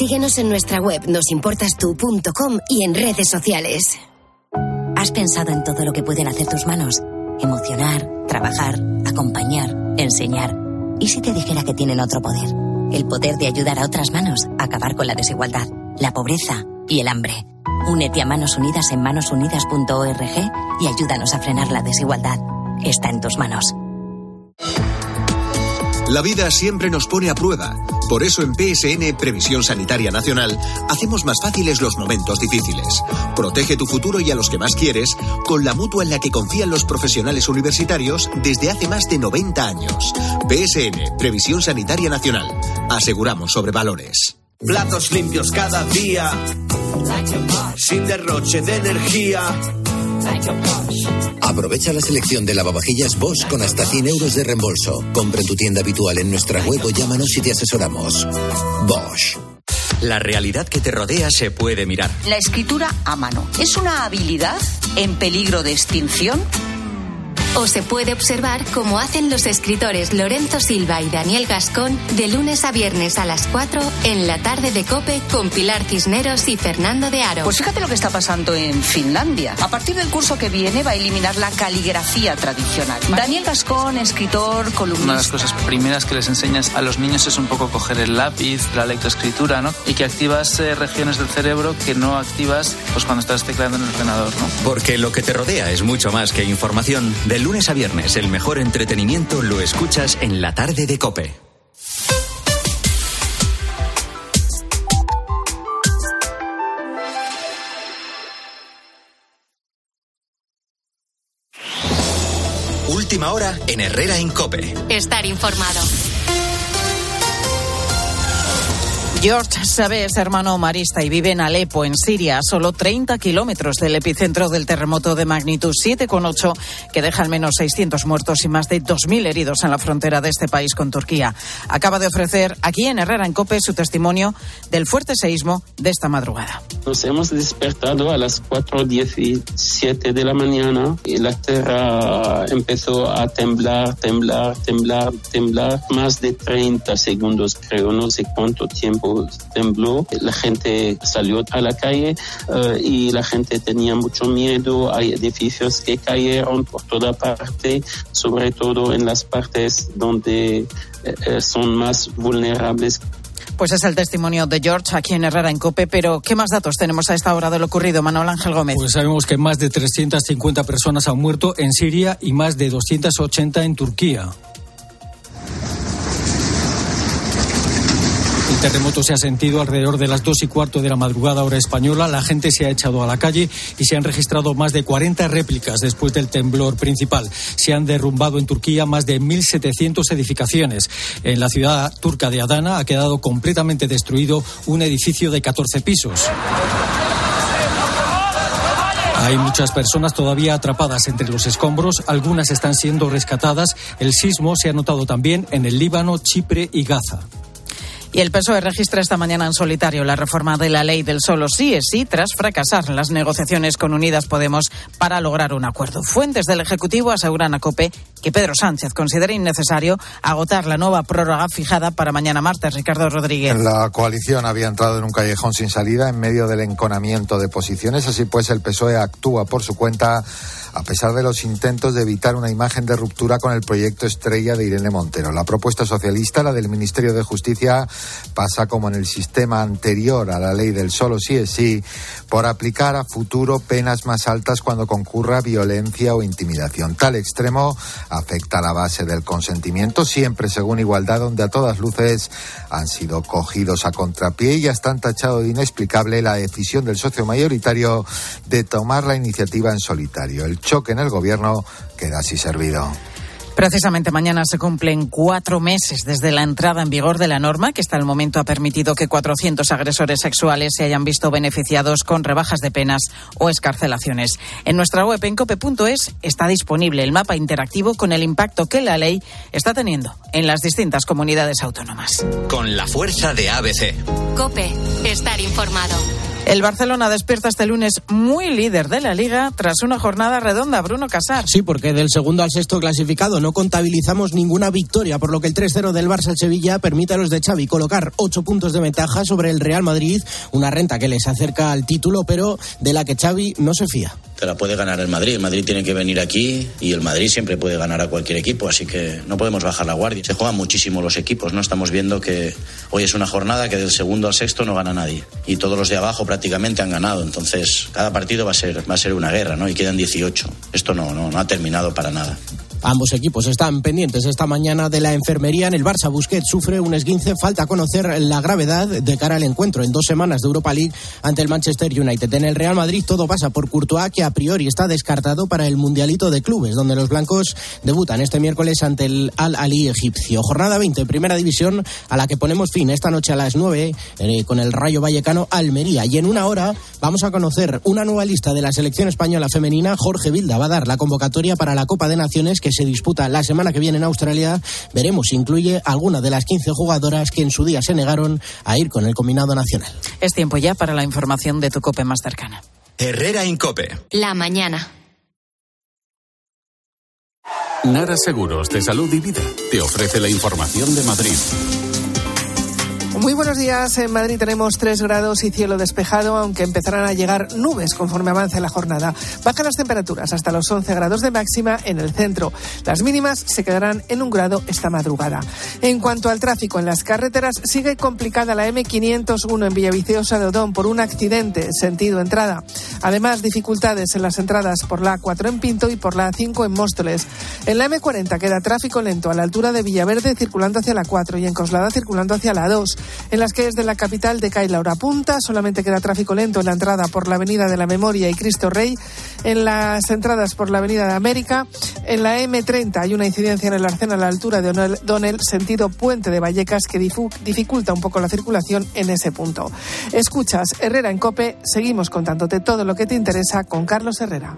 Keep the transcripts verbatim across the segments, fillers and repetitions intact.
Síguenos en nuestra web nos importas tú punto com y en redes sociales. ¿Has pensado en todo lo que pueden hacer tus manos? Emocionar, trabajar, acompañar, enseñar. ¿Y si te dijera que tienen otro poder? El poder de ayudar a otras manos a acabar con la desigualdad, la pobreza y el hambre. Únete a Manos Unidas en manos unidas punto org y ayúdanos a frenar la desigualdad. Está en tus manos. La vida siempre nos pone a prueba. Por eso en P S N Previsión Sanitaria Nacional hacemos más fáciles los momentos difíciles. Protege tu futuro y a los que más quieres con la mutua en la que confían los profesionales universitarios desde hace más de noventa años. P S N Previsión Sanitaria Nacional. Aseguramos sobre valores. Platos limpios cada día, sin derroche de energía. Aprovecha la selección de lavavajillas Bosch con hasta cien euros de reembolso. Compra en tu tienda habitual en nuestra web o llámanos y te asesoramos. Bosch. La realidad que te rodea se puede mirar. La escritura a mano ¿es una habilidad en peligro de extinción? O se puede observar como hacen los escritores Lorenzo Silva y Daniel Gascón de lunes a viernes a las cuatro en la tarde de COPE con Pilar Cisneros y Fernando de Aro. Pues fíjate lo que está pasando en Finlandia. A partir del curso que viene va a eliminar la caligrafía tradicional. Daniel Gascón, escritor, columnista. Una de las cosas primeras que les enseñas a los niños es un poco coger el lápiz, la lectoescritura, ¿no? Y que activas eh, regiones del cerebro que no activas pues cuando estás tecleando en el ordenador, ¿no? Porque lo que te rodea es mucho más que información. De lunes a viernes, el mejor entretenimiento lo escuchas en la tarde de COPE. Última hora en Herrera en COPE. Estar informado. George Sabe es hermano marista y vive en Alepo, en Siria, a solo treinta kilómetros del epicentro del terremoto de magnitud siete coma ocho, que deja al menos seiscientos muertos y más de dos mil heridos en la frontera de este país con Turquía. Acaba de ofrecer aquí en Herrera en COPE su testimonio del fuerte seísmo de esta madrugada. Nos hemos despertado a las cuatro diecisiete de la mañana y la tierra empezó a temblar, temblar, temblar, temblar. Más de treinta segundos, creo, no sé cuánto tiempo tembló. La gente salió a la calle uh, y la gente tenía mucho miedo. Hay edificios que cayeron por toda parte, sobre todo en las partes donde uh, son más vulnerables. Pues es el testimonio de George aquí en Herrera en COPE, pero ¿qué más datos tenemos a esta hora de lo ocurrido, Manuel Ángel Gómez? Pues sabemos que más de trescientas cincuenta personas han muerto en Siria y más de doscientas ochenta en Turquía. El terremoto se ha sentido alrededor de las dos y cuarto de la madrugada hora española. La gente se ha echado a la calle y se han registrado más de cuarenta réplicas después del temblor principal. Se han derrumbado en Turquía más de mil setecientas edificaciones. En la ciudad turca de Adana ha quedado completamente destruido un edificio de catorce pisos. Hay muchas personas todavía atrapadas entre los escombros, algunas están siendo rescatadas. El sismo se ha notado también en el Líbano, Chipre y Gaza. Y el P S O E registra esta mañana en solitario la reforma de la ley del solo sí es sí tras fracasar las negociaciones con Unidas Podemos para lograr un acuerdo. Fuentes del Ejecutivo aseguran a COPE que Pedro Sánchez considera innecesario agotar la nueva prórroga fijada para mañana martes. Ricardo Rodríguez. La coalición había entrado en un callejón sin salida en medio del enconamiento de posiciones. Así pues, el P S O E actúa por su cuenta a pesar de los intentos de evitar una imagen de ruptura con el proyecto estrella de Irene Montero. La propuesta socialista, la del Ministerio de Justicia, pasa como en el sistema anterior a la ley del solo sí es sí, por aplicar a futuro penas más altas cuando concurra violencia o intimidación. Tal extremo afecta a la base del consentimiento, siempre según igualdad, donde a todas luces han sido cogidos a contrapié y hasta han tachado de inexplicable la decisión del socio mayoritario de tomar la iniciativa en solitario. El choque en el gobierno queda así servido. Precisamente mañana se cumplen cuatro meses desde la entrada en vigor de la norma que hasta el momento ha permitido que cuatrocientos agresores sexuales se hayan visto beneficiados con rebajas de penas o excarcelaciones. En nuestra web en cope punto es está disponible el mapa interactivo con el impacto que la ley está teniendo en las distintas comunidades autónomas. Con la fuerza de A B C. COPE, estar informado. El Barcelona despierta este lunes muy líder de la Liga tras una jornada redonda. Bruno Casar. Sí, porque del segundo al sexto clasificado no contabilizamos ninguna victoria, por lo que el tres cero del Barça al Sevilla permite a los de Xavi colocar ocho puntos de ventaja sobre el Real Madrid, una renta que les acerca al título, pero de la que Xavi no se fía. Te la puede ganar el Madrid, el Madrid tiene que venir aquí y el Madrid siempre puede ganar a cualquier equipo, así que no podemos bajar la guardia. Se juegan muchísimo los equipos, ¿no? Estamos viendo que hoy es una jornada que del segundo al sexto no gana nadie y todos los de abajo prácticamente han ganado, entonces cada partido va a ser, va a ser una guerra, ¿no? Y quedan dieciocho. Esto no, no, no ha terminado para nada. Ambos equipos están pendientes esta mañana de la enfermería. En el Barça, Busquets sufre un esguince. Falta conocer la gravedad de cara al encuentro en dos semanas de Europa League ante el Manchester United. En el Real Madrid todo pasa por Courtois, que a priori está descartado para el Mundialito de Clubes, donde los blancos debutan este miércoles ante el Al-Ahly egipcio. Jornada veinte, primera división, a la que ponemos fin esta noche a las nueve eh, con el Rayo Vallecano Almería. Y en una hora vamos a conocer una nueva lista de la selección española femenina. Jorge Vilda va a dar la convocatoria para la Copa de Naciones que se disputa la semana que viene en Australia. Veremos si incluye alguna de las quince jugadoras que en su día se negaron a ir con el combinado nacional. Es tiempo ya para la información de tu COPE más cercana. Herrera Incope. La mañana. Nara Seguros de Salud y Vida te ofrece la información de Madrid. Muy buenos días. En Madrid tenemos tres grados y cielo despejado, aunque empezarán a llegar nubes conforme avance la jornada. Bajan las temperaturas hasta los once grados de máxima en el centro. Las mínimas se quedarán en un grado esta madrugada. En cuanto al tráfico en las carreteras, sigue complicada la eme quinientos uno en Villaviciosa de Odón por un accidente, sentido entrada. Además, dificultades en las entradas por la A cuatro en Pinto y por la A cinco en Móstoles. En la eme cuarenta queda tráfico lento a la altura de Villaverde circulando hacia la cuatro y en Coslada circulando hacia la dos. En las calles de la capital decae la hora punta, solamente queda tráfico lento en la entrada por la Avenida de la Memoria y Cristo Rey, en las entradas por la Avenida de América. En la eme treinta hay una incidencia en el arcén a la altura de Donel, sentido Puente de Vallecas, que dificulta un poco la circulación en ese punto. Escuchas Herrera en COPE, seguimos contándote todo lo que te interesa con Carlos Herrera.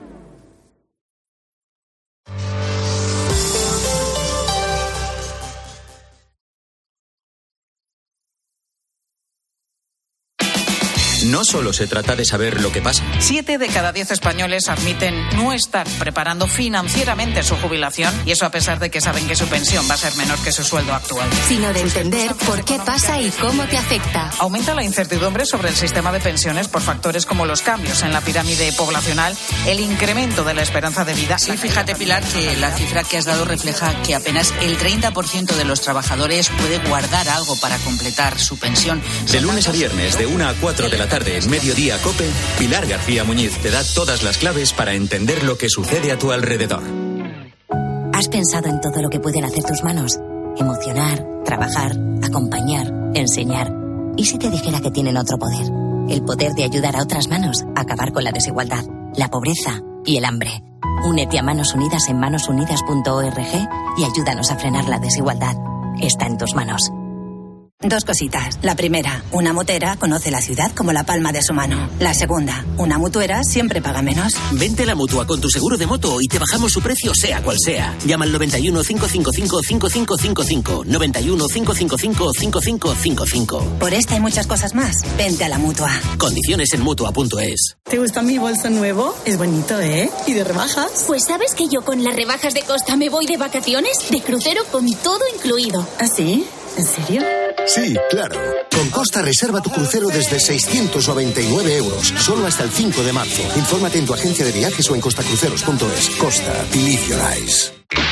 No solo se trata de saber lo que pasa. Siete de cada diez españoles admiten no estar preparando financieramente su jubilación, y eso a pesar de que saben que su pensión va a ser menor que su sueldo actual. Sino de entender por qué pasa y cómo te afecta. Aumenta la incertidumbre sobre el sistema de pensiones por factores como los cambios en la pirámide poblacional, el incremento de la esperanza de vida. Sí, fíjate, Pilar, que la cifra que has dado refleja que apenas el treinta por ciento de los trabajadores puede guardar algo para completar su pensión. De lunes a viernes, de una a cuatro de la tarde, en Mediodía COPE, Pilar García Muñiz te da todas las claves para entender lo que sucede a tu alrededor. ¿Has pensado en todo lo que pueden hacer tus manos? Emocionar, trabajar, acompañar, enseñar. ¿Y si te dijera que tienen otro poder? El poder de ayudar a otras manos a acabar con la desigualdad, la pobreza y el hambre. Únete a Manos Unidas en manos unidas punto org y ayúdanos a frenar la desigualdad. Está en tus manos. Dos cositas. La primera, una motera conoce la ciudad como la palma de su mano. La segunda, una mutuera siempre paga menos. Vente a la Mutua con tu seguro de moto y te bajamos su precio sea cual sea. Llama al noventa y uno, cinco cinco cinco, cinco cinco cinco cinco. noventa y uno, cinco cinco cinco, cinco cinco cinco cinco. Por esta y muchas cosas más, vente a la Mutua. Condiciones en mutua punto es. ¿Te gusta mi bolso nuevo? Es bonito, ¿eh? ¿Y de rebajas? Pues ¿sabes que yo con las rebajas de Costa me voy de vacaciones? De crucero con todo incluido. ¿Ah, sí? ¿En serio? Sí, claro. Con Costa reserva tu crucero desde seiscientos noventa y nueve euros, solo hasta el cinco de marzo. Infórmate en tu agencia de viajes o en costacruceros punto es. Costa, believe your eyes.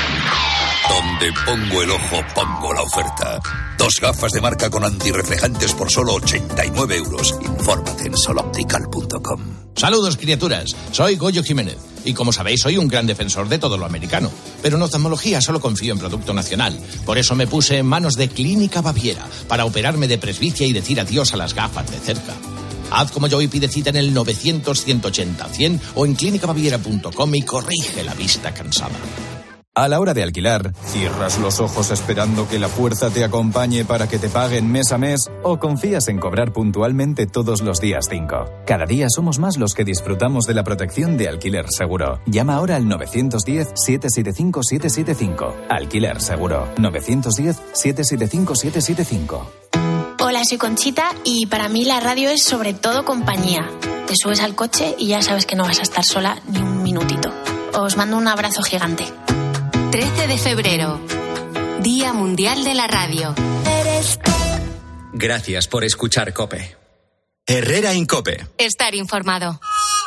Donde pongo el ojo, pongo la oferta. Dos gafas de marca con antirreflejantes por solo ochenta y nueve euros. Infórmate en sol optical punto com. Saludos, criaturas. Soy Goyo Jiménez. Y como sabéis, soy un gran defensor de todo lo americano. Pero en oftalmología solo confío en producto nacional. Por eso me puse en manos de Clínica Baviera para operarme de presbicia y decir adiós a las gafas de cerca. Haz como yo y pide cita en el novecientos, ciento ochenta, cien o en clínica baviera punto com y corrige la vista cansada. A la hora de alquilar, ¿cierras los ojos esperando que la fuerza te acompañe para que te paguen mes a mes o confías en cobrar puntualmente todos los días cinco? Cada día somos más los que disfrutamos de la protección de Alquiler Seguro. Llama ahora al nueve uno cero, siete siete cinco, siete siete cinco. Alquiler Seguro. nueve uno cero, siete siete cinco, siete siete cinco. Hola, soy Conchita y para mí la radio es sobre todo compañía. Te subes al coche y ya sabes que no vas a estar sola ni un minutito. Os mando un abrazo gigante. trece de febrero, Día Mundial de la Radio. Gracias por escuchar COPE. Herrera Incope. Estar informado.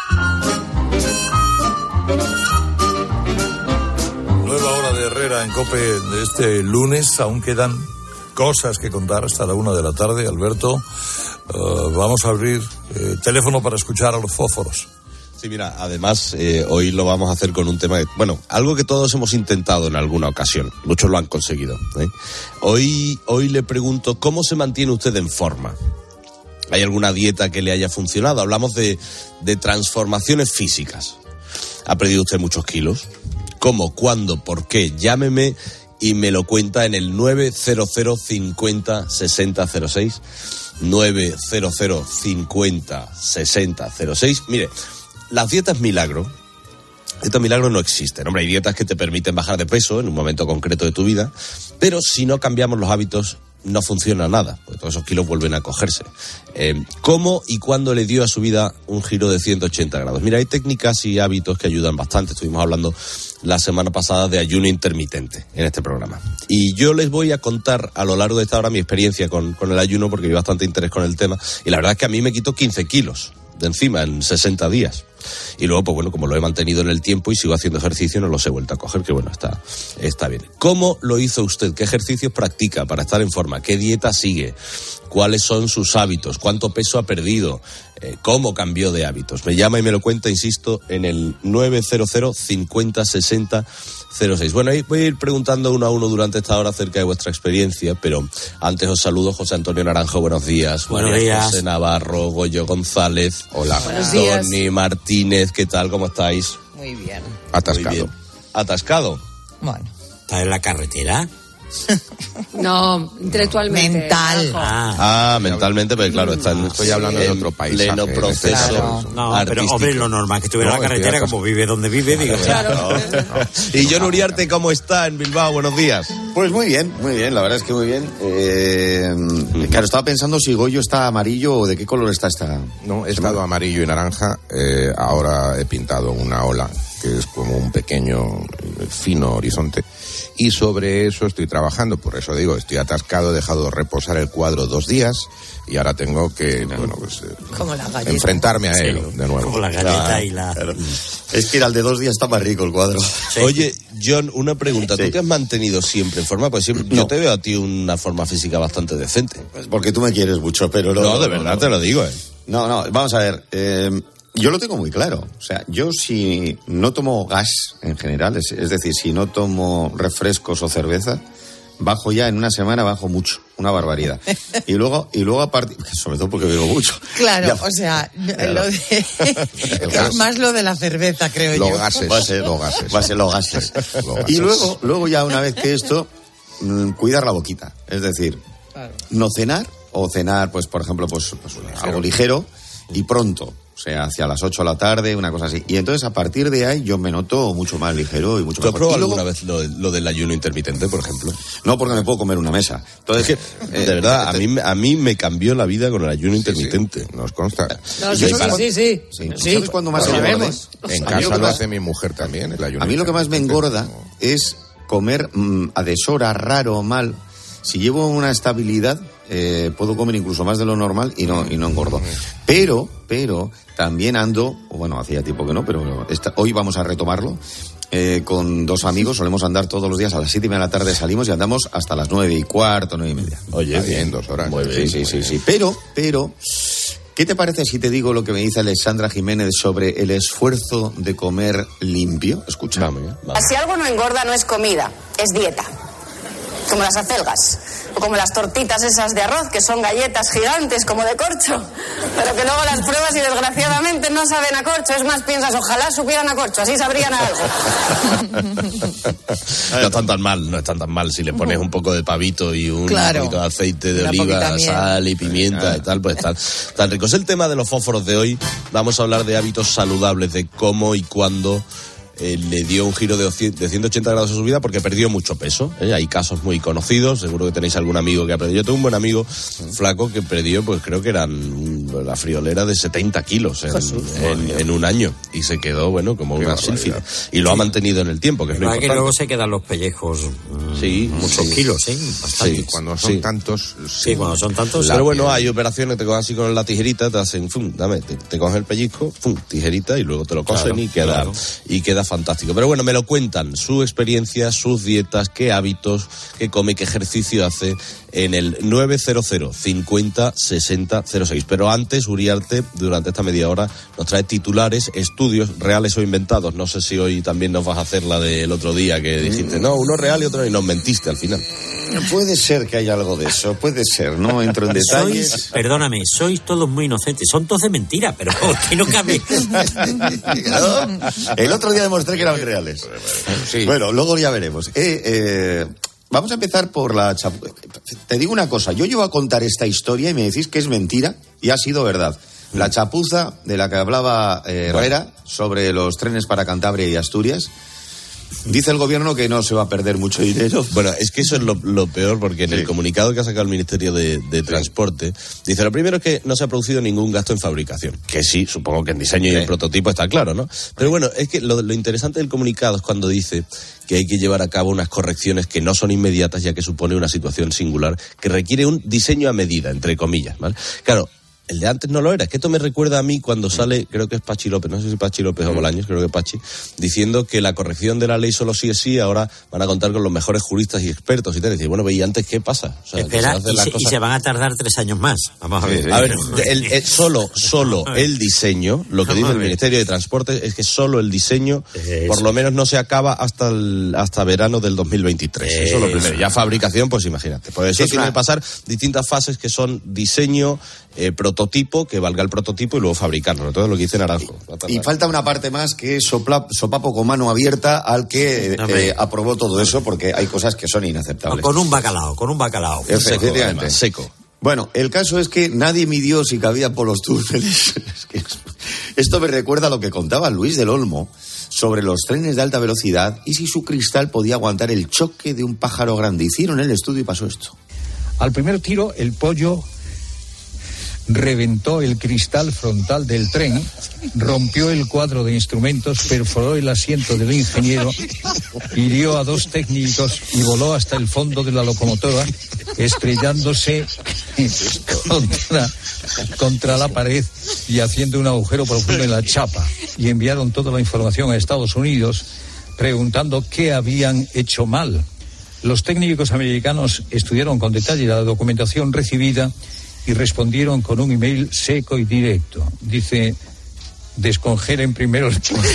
Nueva hora de Herrera en COPE de este lunes. Aún quedan cosas que contar hasta la una de la tarde, Alberto. Uh, vamos a abrir eh, teléfono para escuchar a los fósforos. Sí, mira, además eh, hoy lo vamos a hacer con un tema, de, bueno, algo que todos hemos intentado en alguna ocasión, muchos lo han conseguido, ¿eh? Hoy, hoy le pregunto, ¿cómo se mantiene usted en forma? ¿Hay alguna dieta que le haya funcionado? Hablamos de, de transformaciones físicas. ¿Ha perdido usted muchos kilos? ¿Cómo? ¿Cuándo? ¿Por qué? Llámeme y me lo cuenta en el nueve cero cero cincuenta sesenta cero seis, nueve cero cero cincuenta sesenta cero seis. Mire, las dietas milagro, dietas milagro no existen. Hombre, hay dietas que te permiten bajar de peso en un momento concreto de tu vida, pero si no cambiamos los hábitos, no funciona nada, porque todos esos kilos vuelven a cogerse. Eh, ¿Cómo y cuándo le dio a su vida un giro de ciento ochenta grados? Mira, hay técnicas y hábitos que ayudan bastante. Estuvimos hablando la semana pasada de ayuno intermitente en este programa. Y yo les voy a contar a lo largo de esta hora mi experiencia con, con el ayuno, porque vi bastante interés con el tema. Y la verdad es que a mí me quitó quince kilos de encima en sesenta días. Y luego, pues bueno, como lo he mantenido en el tiempo y sigo haciendo ejercicio, no los he vuelto a coger, que bueno, está, está bien. ¿Cómo lo hizo usted? ¿Qué ejercicios practica para estar en forma? ¿Qué dieta sigue? ¿Cuáles son sus hábitos? ¿Cuánto peso ha perdido? Eh, ¿Cómo cambió de hábitos? Me llama y me lo cuenta, insisto, en el nueve cero cero cincuenta sesenta cero seis. Bueno, voy a ir preguntando uno a uno durante esta hora acerca de vuestra experiencia, pero antes os saludo. José Antonio Naranjo, buenos días. Buenos María días. José Navarro, Goyo González. Hola. Buenos días. Tony Martínez, ¿qué tal? ¿Cómo estáis? Muy bien. Atascado. Muy bien. ¿Atascado? Bueno. ¿Estás en la carretera? No, intelectualmente. Mental. Ah, ah mentalmente, pero claro, está en, estoy hablando de otro país. Pleno proceso. Claro. No, pero hombre, lo normal que estuviera en la carretera, como vive donde vive, digo. Claro. No, no. Y John Uriarte, ¿cómo está en Bilbao? Buenos días. Pues muy bien, muy bien, la verdad es que muy bien. Eh, claro, estaba pensando si Goyo está amarillo o de qué color está esta. No, he estado amarillo y naranja, eh, ahora he pintado una ola, que es como un pequeño, fino horizonte. Y sobre eso estoy trabajando, por eso digo, estoy atascado, he dejado reposar el cuadro dos días y ahora tengo que, bueno, pues, como la galleta. Enfrentarme a sí, él de nuevo. Como la galleta claro, y la... Claro. Es que el de dos días está más rico el cuadro. Sí. Oye, John, una pregunta. ¿Tú sí. te has mantenido siempre en forma? Pues siempre, no. Yo te veo a ti una forma física bastante decente. Pues porque tú me quieres mucho, pero no... No, de verdad no, te lo digo, eh. No, no, vamos a ver... Eh... Yo lo tengo muy claro. O sea, yo si no tomo gas en general, es, es decir, si no tomo refrescos o cerveza, bajo ya en una semana, bajo mucho, una barbaridad. Y luego, y luego aparte, sobre todo porque bebo mucho. Claro, ya, o sea, claro. Lo de, es más lo de la cerveza, creo los yo. Gases, va a ser los gases. Va a ser los gases. Los gases. Y luego, luego ya una vez que esto, mmm, cuidar la boquita. Es decir, claro. no cenar, o cenar, pues por ejemplo, pues, pues algo ligero y pronto. O sea, hacia las ocho de la tarde, una cosa así. Y entonces, a partir de ahí, yo me noto mucho más ligero y mucho más... ¿Tú has probado alguna vez lo, lo del ayuno intermitente, por ejemplo? No, porque me puedo comer una mesa. Entonces, es que, eh, de verdad, a mí, a mí me cambió la vida con el ayuno sí, intermitente. Sí, nos consta. No, sí, sí, sí, sí, sí. sí. sí. ¿Sabes cuándo más lo sabemos? En casa lo, lo hace mi mujer también, el ayuno. A mí lo que más me engorda es comer mmm, a deshora, raro, mal. Si llevo una estabilidad, eh, puedo comer incluso más de lo normal y no, y no engordo. Pero, pero, también ando, bueno, hacía tiempo que no, pero esta, hoy vamos a retomarlo, eh, con dos amigos, solemos andar todos los días a las siete y media de la tarde, salimos y andamos hasta las nueve y cuarto, nueve y media. Oye, bien, bien, dos horas. Muy bien, sí, sí, sí, sí. Pero, pero, ¿qué te parece si te digo lo que me dice Alexandra Jiménez sobre el esfuerzo de comer limpio? Escucha. Vamos, vamos. Si algo no engorda, no es comida, es dieta. Como las acelgas, o como las tortitas esas de arroz, que son galletas gigantes como de corcho, pero que luego las pruebas y desgraciadamente no saben a corcho. Es más, piensas, ojalá supieran a corcho, así sabrían a algo. No están tan mal, no están tan mal. Si le pones un poco de pavito y un claro. poquito de aceite de Una oliva, sal y pimienta y tal, pues están tan ricos. El tema de los fósforos de hoy, vamos a hablar de hábitos saludables, de cómo y cuándo eh, le dio un giro de ciento ochenta grados a su vida porque perdió mucho peso. ¿eh? Hay casos muy conocidos, seguro que tenéis algún amigo que ha perdido. Yo tengo un buen amigo flaco que perdió, pues creo que eran la friolera de setenta kilos en, en, en un año y se quedó, bueno, como una sílfida. Y lo ha mantenido en el tiempo, que es lo importante. Que luego se quedan los pellejos, sí, muchos sí. kilos, ¿eh? Bastante. Sí, cuando son sí. tantos. Sí, cuando son tantos. Pero bueno, hay operaciones que te cogen así con la tijerita, te hacen, fum, dame, te, te cogen el pellizco, fum, tijerita y luego te lo cosen claro, y queda claro. y queda fantástico. Pero bueno, me lo cuentan, su experiencia, sus dietas, qué hábitos, qué come, qué ejercicio hace en el nueve cero cero cincuenta sesenta cero seis. Pero antes, Uriarte, durante esta media hora, nos trae titulares, estudios reales o inventados. No sé si hoy también nos vas a hacer la del otro día que dijiste, no, uno real y otro y nos mentiste al final. Puede ser que haya algo de eso, puede ser, no entro en detalles. Sois, perdóname, sois todos muy inocentes, son todos de mentira, pero que no cabe. ¿No? El otro día demostré que eran reales. Sí. Bueno, luego ya veremos. Eh, eh, vamos a empezar por la chapuza. Te digo una cosa, yo llevo a contar esta historia y me decís que es mentira y ha sido verdad. La chapuza de la que hablaba eh, Herrera sobre los trenes para Cantabria y Asturias. Dice el gobierno que no se va a perder mucho dinero. Bueno, es que eso es lo, lo peor, porque en sí. el comunicado que ha sacado el Ministerio de, de Transporte, dice, lo primero es que no se ha producido ningún gasto en fabricación. Que sí, supongo que en diseño sí. y en prototipo está claro, ¿no? Pero bueno, es que lo, lo interesante del comunicado es cuando dice que hay que llevar a cabo unas correcciones que no son inmediatas, ya que supone una situación singular que requiere un diseño a medida, entre comillas, ¿vale? Claro, el de antes no lo era. Es que esto me recuerda a mí cuando sale, creo que es Pachi López, no sé si Pachi López o Bolaños, creo que Pachi, diciendo que la corrección de la ley solo sí es sí, ahora van a contar con los mejores juristas y expertos y tal. Y decir, bueno, ¿y antes qué pasa? O sea, Espera, se y, se, cosas... y se van a tardar tres años más. Vamos a ver. Sí, a ver, el, el, solo, solo el diseño, lo que dice el Ministerio de Transporte es que solo el diseño, Eso. por lo menos no se acaba hasta el, hasta verano del dos mil veintitrés. Eso, Eso es lo primero. Ya fabricación, pues imagínate. Por eso sí, tiene que pasar distintas fases que son diseño, eh, prototipo, que valga el prototipo y luego fabricarlo, todo lo que dice Naranjo. Y falta una parte más que es sopla, sopapo con mano abierta al que eh, aprobó todo eso, porque hay cosas que son inaceptables. Con un bacalao, con un bacalao. Efectivamente. Seco. seco. Bueno, el caso es que nadie midió si cabía por los túneles. Esto me recuerda a lo que contaba Luis del Olmo sobre los trenes de alta velocidad y si su cristal podía aguantar el choque de un pájaro grande. Hicieron el estudio y pasó esto. Al primer tiro, el pollo reventó el cristal frontal del tren, rompió el cuadro de instrumentos, perforó el asiento del ingeniero, hirió a dos técnicos y voló hasta el fondo de la locomotora, estrellándose contra, contra la pared y haciendo un agujero profundo en la chapa. Y enviaron toda la información a Estados Unidos preguntando qué habían hecho mal. Los técnicos americanos estudiaron con detalle la documentación recibida y respondieron con un email seco y directo. Dice, descongelen primero el pollo.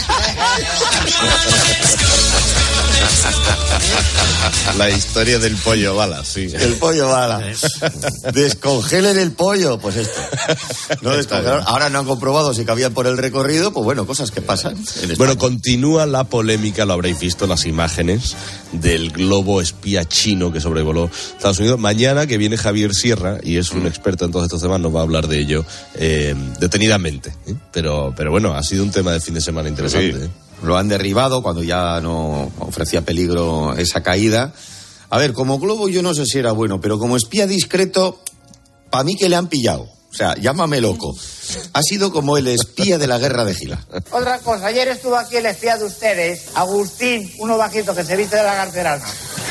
La historia del pollo bala, sí. El pollo bala. Descongelen el pollo, pues esto. No descongelaron. Ahora no han comprobado si cabían por el recorrido, pues bueno, cosas que pasan. Bueno, continúa la polémica, lo habréis visto, las imágenes del globo espía chino que sobrevoló Estados Unidos. Mañana que viene Javier Sierra, y es un experto en todos estos temas, nos va a hablar de ello eh, detenidamente. ¿eh? Pero, pero bueno, ha sido un tema de fin de semana interesante. Sí. ¿eh? Lo han derribado cuando ya no ofrecía peligro esa caída. A ver, como globo yo no sé si era bueno, pero como espía discreto, para mí que le han pillado. O sea, llámame loco. Ha sido como el espía de la guerra de Gila. Otra cosa, ayer estuvo aquí el espía de ustedes, Agustín, uno bajito que se viste de la carterana.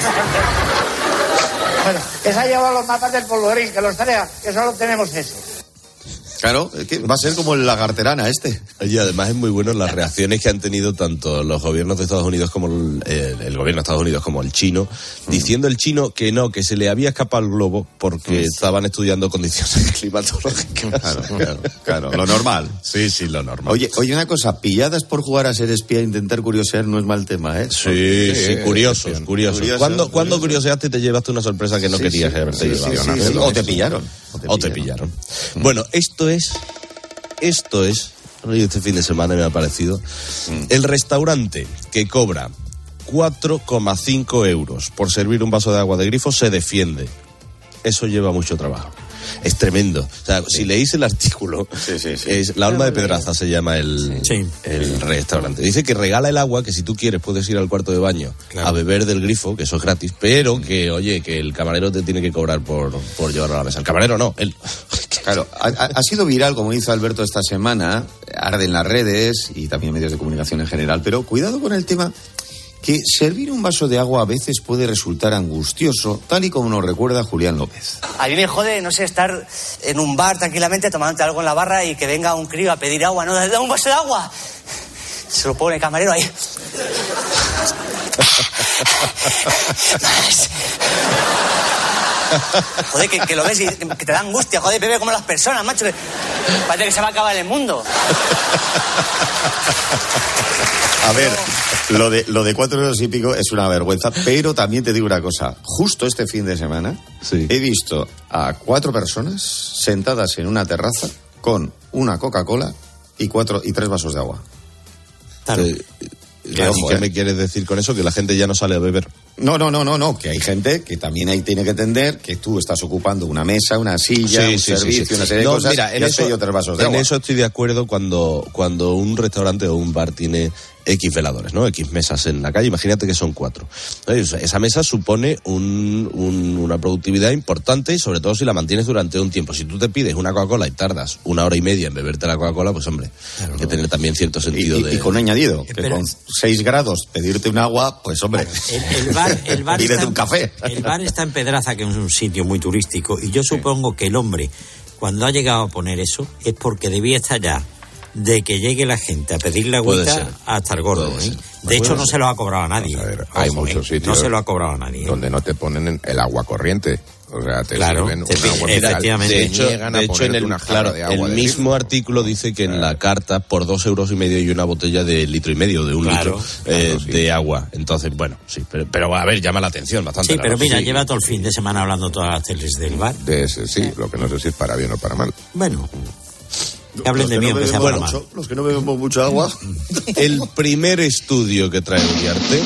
Bueno, que se ha llevado los mapas del polvorín, que los traiga, que solo tenemos eso. Claro, es que va a ser como el lagarterana este. Y además es muy bueno las reacciones que han tenido tanto los gobiernos de Estados Unidos como el, el, el gobierno de Estados Unidos como el chino, mm. diciendo el chino que no, que se le había escapado el globo porque sí. estaban estudiando condiciones climatológicas. Claro, claro, claro, lo normal. Sí, sí, lo normal. Oye, oye, una cosa, pilladas por jugar a ser espía e intentar curiosear no es mal tema, ¿eh? Sí, sí, sí curiosos, curiosos. curiosos. ¿Cuándo, ¿Cuándo curioseaste y te llevaste una sorpresa que no sí, querías sí, haberte sí, llevado? Sí, sí, sí. O te pillaron. O te, o te pillaron. Mm. Bueno, esto es, esto es, este fin de semana me ha parecido, mm. el restaurante que cobra cuatro coma cinco euros por servir un vaso de agua de grifo se defiende. Eso lleva mucho trabajo. Es tremendo. O sea, sí. si leéis el artículo, sí, sí, sí. es La Alma de Pedraza se llama el, sí. el restaurante. Dice que regala el agua, que si tú quieres puedes ir al cuarto de baño claro. a beber del grifo, que eso es gratis, pero que, oye, que el camarero te tiene que cobrar por, por llevarlo a la mesa. El camarero no, él. Claro, ha, ha sido viral, como dice Alberto esta semana, arde en las redes y también medios de comunicación en general, pero cuidado con el tema que servir un vaso de agua a veces puede resultar angustioso, tal y como nos recuerda Julián López. A mí me jode, no sé, estar en un bar tranquilamente tomándote algo en la barra y que venga un crío a pedir agua, ¿no? ¡Dame un vaso de agua! Se lo pone el camarero ahí. Joder, que, que lo ves y que te da angustia, joder, bebe como las personas, macho, que parece que se va a acabar el mundo. A ver, lo de, lo de cuatro euros y pico es una vergüenza, pero también te digo una cosa. Justo este fin de semana sí. he visto a cuatro personas sentadas en una terraza con una Coca-Cola y cuatro y tres vasos de agua. Claro. Eh, ¿Qué, ojo, ¿Qué eh? me quieres decir con eso? Que la gente ya no sale a beber. No, no, no, no, no, que hay gente que también ahí tiene que entender que tú estás ocupando una mesa, una silla, sí, un sí, servicio, sí, sí. una serie no, de cosas, mira, en y eso, has tres vasos de en agua. En eso estoy de acuerdo cuando, cuando un restaurante o un bar tiene X veladores, ¿no? X mesas en la calle, imagínate que son cuatro. Esa mesa supone un, un, una productividad importante y sobre todo si la mantienes durante un tiempo. Si tú te pides una Coca-Cola y tardas una hora y media en beberte la Coca-Cola, pues hombre, claro, hay que tener también cierto sentido y, y, de... Y con añadido, que Pero... con seis grados pedirte un agua, pues hombre, el, el bar, el bar pídete está, un café. El bar está en Pedraza, que es un sitio muy turístico, y yo supongo que el hombre, cuando ha llegado a poner eso, es porque debía estar ya de que llegue la gente a pedir la agüita hasta el gordo, ¿eh? De hecho, no ser. se lo ha cobrado a nadie. A ver, hay Ojo, muchos ¿eh? sitios no se lo ha cobrado a nadie. Donde no te ponen el agua corriente. O sea, te claro, sirven te un agua mineral. De hecho, de hecho en el, una claro, de agua el de mismo litro. Artículo dice que en la carta por dos euros y medio y una botella de litro y medio, de un claro, litro eh, claro, sí. de agua. Entonces, bueno, sí, pero, pero a ver, llama la atención bastante. Sí, pero claro, mira, sí. lleva todo el fin de semana hablando todas las teles del bar. De ese, sí, lo que no sé si es para bien o para mal. Bueno... Que hablen de mí, aunque sea para mal. Los que no bebemos mucha agua. El primer estudio que trae Uriarte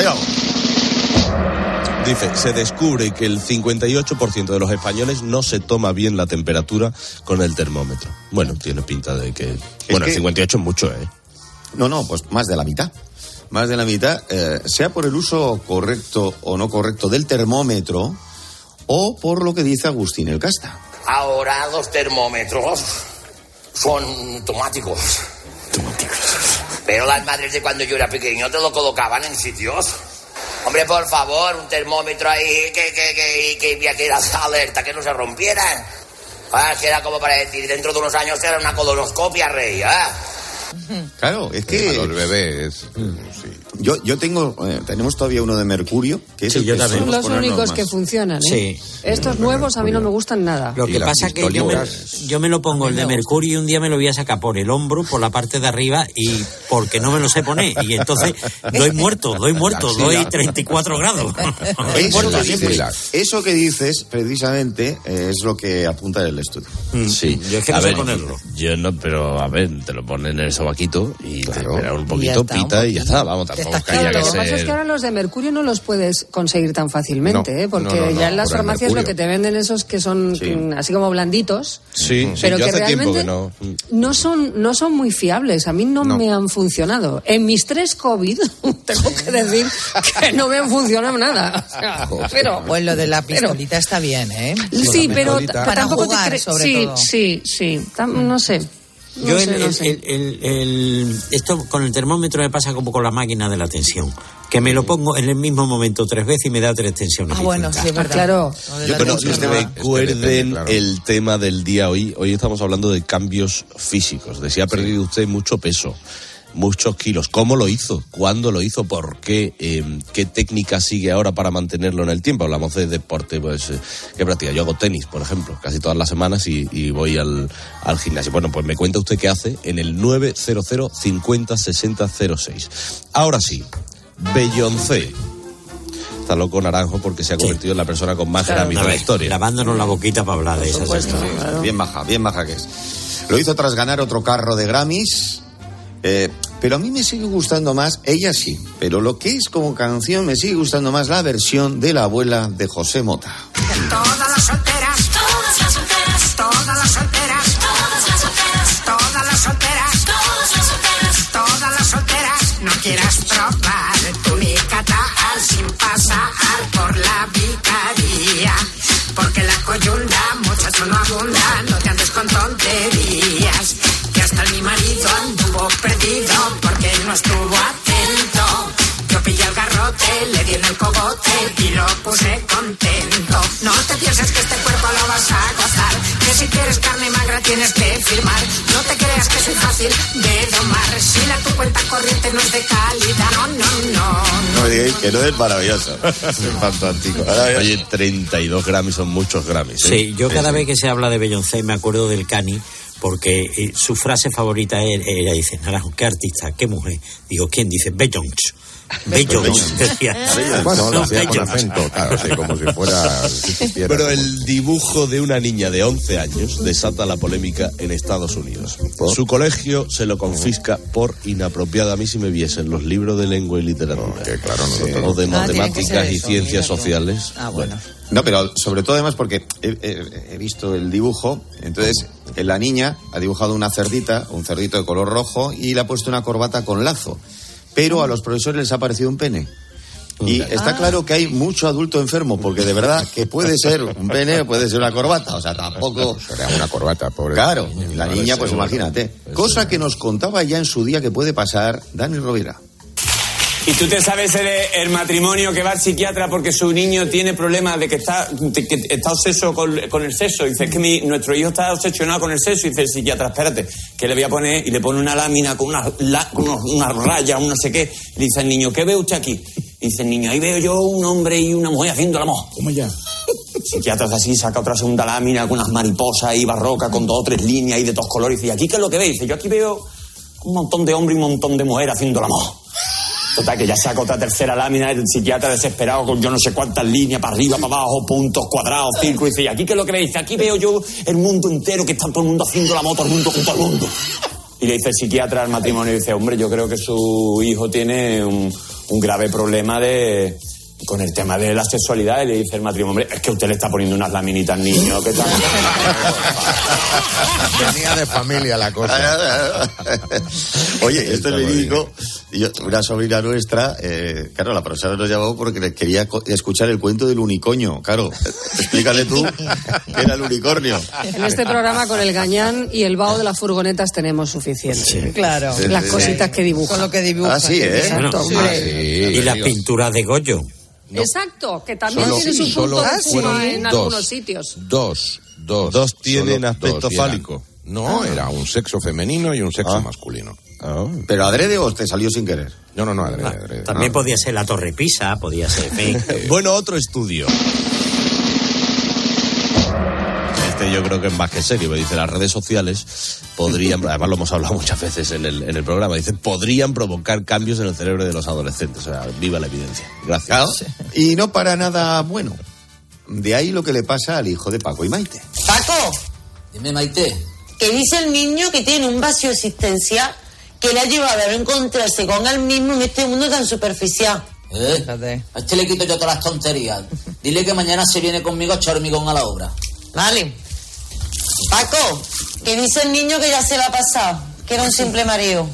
dice, se descubre que el cincuenta y ocho por ciento de los españoles no se toma bien la temperatura con el termómetro. Bueno, tiene pinta de que... Es bueno, que... el cincuenta y ocho es mucho, ¿eh? No, no, pues más de la mitad. Más de la mitad, eh, sea por el uso correcto o no correcto del termómetro o por lo que dice Agustín el Casta. Ahora los termómetros... son automáticos. Pero las madres de cuando yo era pequeño te lo colocaban en sitios. Hombre, por favor, un termómetro ahí que, que, que, que había que ir alerta, que no se rompieran. Ah, que era como para decir, dentro de unos años era una colonoscopia, rey, ¿ah? Claro, es que... Los bebés... Sí. Yo, yo tengo... Eh, tenemos todavía uno de mercurio, que es sí, el yo que también. Son los únicos más. que funcionan, ¿eh? Sí. Estos nuevos a mí no me gustan nada. Lo que pasa es que yo me, yo me lo pongo el de mercurio y un día me lo voy a sacar por el hombro, por la parte de arriba, y porque no me lo sé poner. Y entonces doy muerto, doy muerto, doy treinta y cuatro grados. Eso, que dices, eso que dices, precisamente, eh, es lo que apunta el estudio. Sí. Yo es que a no ver, sé ponerlo. Yo no, pero a ver, te lo ponen en el sobaquito y claro, te esperas un poquito, y pita y ya está. Vamos, tampoco es que haya que ser... Lo que pasa es que ahora los de mercurio no los puedes conseguir tan fácilmente, no, ¿eh? Porque no, no, no, ya en las farmacias lo que te venden esos que son sí. así como blanditos, sí, pero sí, que hace realmente que no. no son no son muy fiables. A mí no, no me han funcionado. En mis tres COVID tengo que decir que no me han funcionado nada. O sea, pero pues lo de la pistolita pero, está bien, ¿eh? Sí, pero para tampoco jugar, te cre- sobre sí, todo. sí, sí, no sé. No Yo sé, el, no el, sé. el, el, el, esto con el termómetro me pasa como con la máquina de la tensión, que me lo pongo en el mismo momento tres veces y me da tres tensiones. Ah, bueno, sí, es verdad. Claro. Yo, bueno, recuerden depende, claro. el tema del día hoy. Hoy estamos hablando de cambios físicos, de si ha perdido sí. usted mucho peso, muchos kilos. ¿Cómo lo hizo? ¿Cuándo lo hizo? ¿Por qué? Eh, ¿Qué técnica sigue ahora para mantenerlo en el tiempo? Hablamos de deporte, pues, eh, ¿qué práctica? Yo hago tenis, por ejemplo, casi todas las semanas y, y voy al, al gimnasio. Bueno, pues me cuenta usted qué hace en el nueve cero cero cincuenta sesenta cero seis. Ahora sí, Beyoncé. Está loco Naranjo porque se ha convertido sí. en la persona con más claro, Grammys de la historia. Lavándonos la boquita para hablar de esas supuesto, sí, claro. Bien baja, bien baja que es. Lo hizo tras ganar otro carro de Grammys. Eh, pero a mí me sigue gustando más, ella sí, pero lo que es como canción me sigue gustando más la versión de la abuela de José Mota. Todas las solteras, todas las solteras, tienes que firmar. No te creas que soy fácil de domar. Si la tu cuenta corriente no es de calidad, no, no, no. No me digáis que no es maravilloso. Es fantástico. Oye, treinta y dos Grammys son muchos Grammys, ¿eh? Sí, yo cada sí, vez sí. que se habla de Beyoncé me acuerdo del Cani, porque eh, su frase favorita era, era, dice, Naranjo, ¿qué artista? ¿Qué mujer? Digo, ¿quién? Dice, Beyoncé. Beyoncé, decía. Bueno, lo hacía con acento, claro, sí, como si fuera... Si Pero el dibujo de una niña de once años desata la polémica en Estados Unidos. ¿Por? Su colegio se lo confisca por inapropiada. A mí si me viesen los libros de lengua y literatura, no, que claro, sí. o de ah, matemáticas y eso, ciencias sociales. Ah, bueno. bueno. No, pero sobre todo además porque he, he, he visto el dibujo, entonces la niña ha dibujado una cerdita, un cerdito de color rojo, y le ha puesto una corbata con lazo. Pero a los profesores les ha parecido un pene. Y está ah. claro que hay mucho adulto enfermo, porque de verdad que puede ser un pene, puede ser una corbata, o sea, tampoco... Será una corbata, pobre. Claro, la niña, pues imagínate. Cosa que nos contaba ya en su día que puede pasar Dani Rovira. ¿Y tú te sabes el, el matrimonio que va al psiquiatra porque su niño tiene problemas de que está, de que está obseso con, con el sexo? Dice, es que mi, nuestro hijo está obsesionado con el sexo. Y dice el psiquiatra, espérate, que le voy a poner, y le pone una lámina con una, la, con unos, una raya, un no sé qué. Y dice el niño, ¿qué ve usted aquí? Y dice el niño, ahí veo yo un hombre y una mujer haciendo el amor. ¿Cómo ya? El psiquiatra hace así, saca otra segunda lámina con unas mariposas ahí barrocas, con dos o tres líneas y de todos colores. Y dice, ¿aquí qué es lo que ve? Y dice, yo aquí veo un montón de hombres y un montón de mujeres haciendo el amor. Total, que ya saca otra tercera lámina, el psiquiatra desesperado con yo no sé cuántas líneas, para arriba, para abajo, puntos, cuadrados, círculos, y dice, ¿aquí qué es lo que veis? Dice, aquí veo yo el mundo entero, que está todo el mundo haciendo la moto, todo el mundo con todo el mundo. Y le dice el psiquiatra al matrimonio, y dice, hombre, yo creo que su hijo tiene un, un grave problema de... con el tema de la sexualidad. Y le dice el matrimonio, hombre, es que usted le está poniendo unas laminitas, niño, ¿qué tal? Venía de familia la cosa. Oye, esto es verídico. Yo, una sobrina nuestra, eh, claro, la profesora nos llamó porque le quería escuchar el cuento del unicornio. Claro, explícale tú qué era el unicornio. En este programa con el gañán y el vaho de las furgonetas tenemos suficiente. Sí, claro. Las cositas que dibujan. Con lo que dibujan. Ah, sí, ¿eh? Exacto. Bueno, ah, sí. Y las pinturas de Goyo. No. Exacto, que también solo, tiene su punto solo, de fuma bueno, en dos, algunos sitios. Dos, dos. Dos tienen solo aspecto dos, fálico. No, Ah. era un sexo femenino y un sexo Ah. masculino. Ah. ¿Pero adrede o te salió sin querer? No, no, no, adrede, Ah, adrede. también no. podía ser la Torre Pisa, podía ser... Bueno, otro estudio. Este yo creo que es más que serio, me dice, las redes sociales podrían, además lo hemos hablado muchas veces en el, en el programa, dice, podrían provocar cambios en el cerebro de los adolescentes. O sea, viva la evidencia. Gracias. Claro. Y no para nada bueno. De ahí lo que le pasa al hijo de Paco y Maite. Paco, Dime, Maite. que dice el niño que tiene un vacío existencial que le ha llevado a no encontrarse con él mismo en este mundo tan superficial. ¿Eh? A este le quito yo todas las tonterías. Dile que mañana se viene conmigo a echar hormigón a la obra. Vale. Paco, que dice el niño que ya se la ha pasado, que era un simple mareo.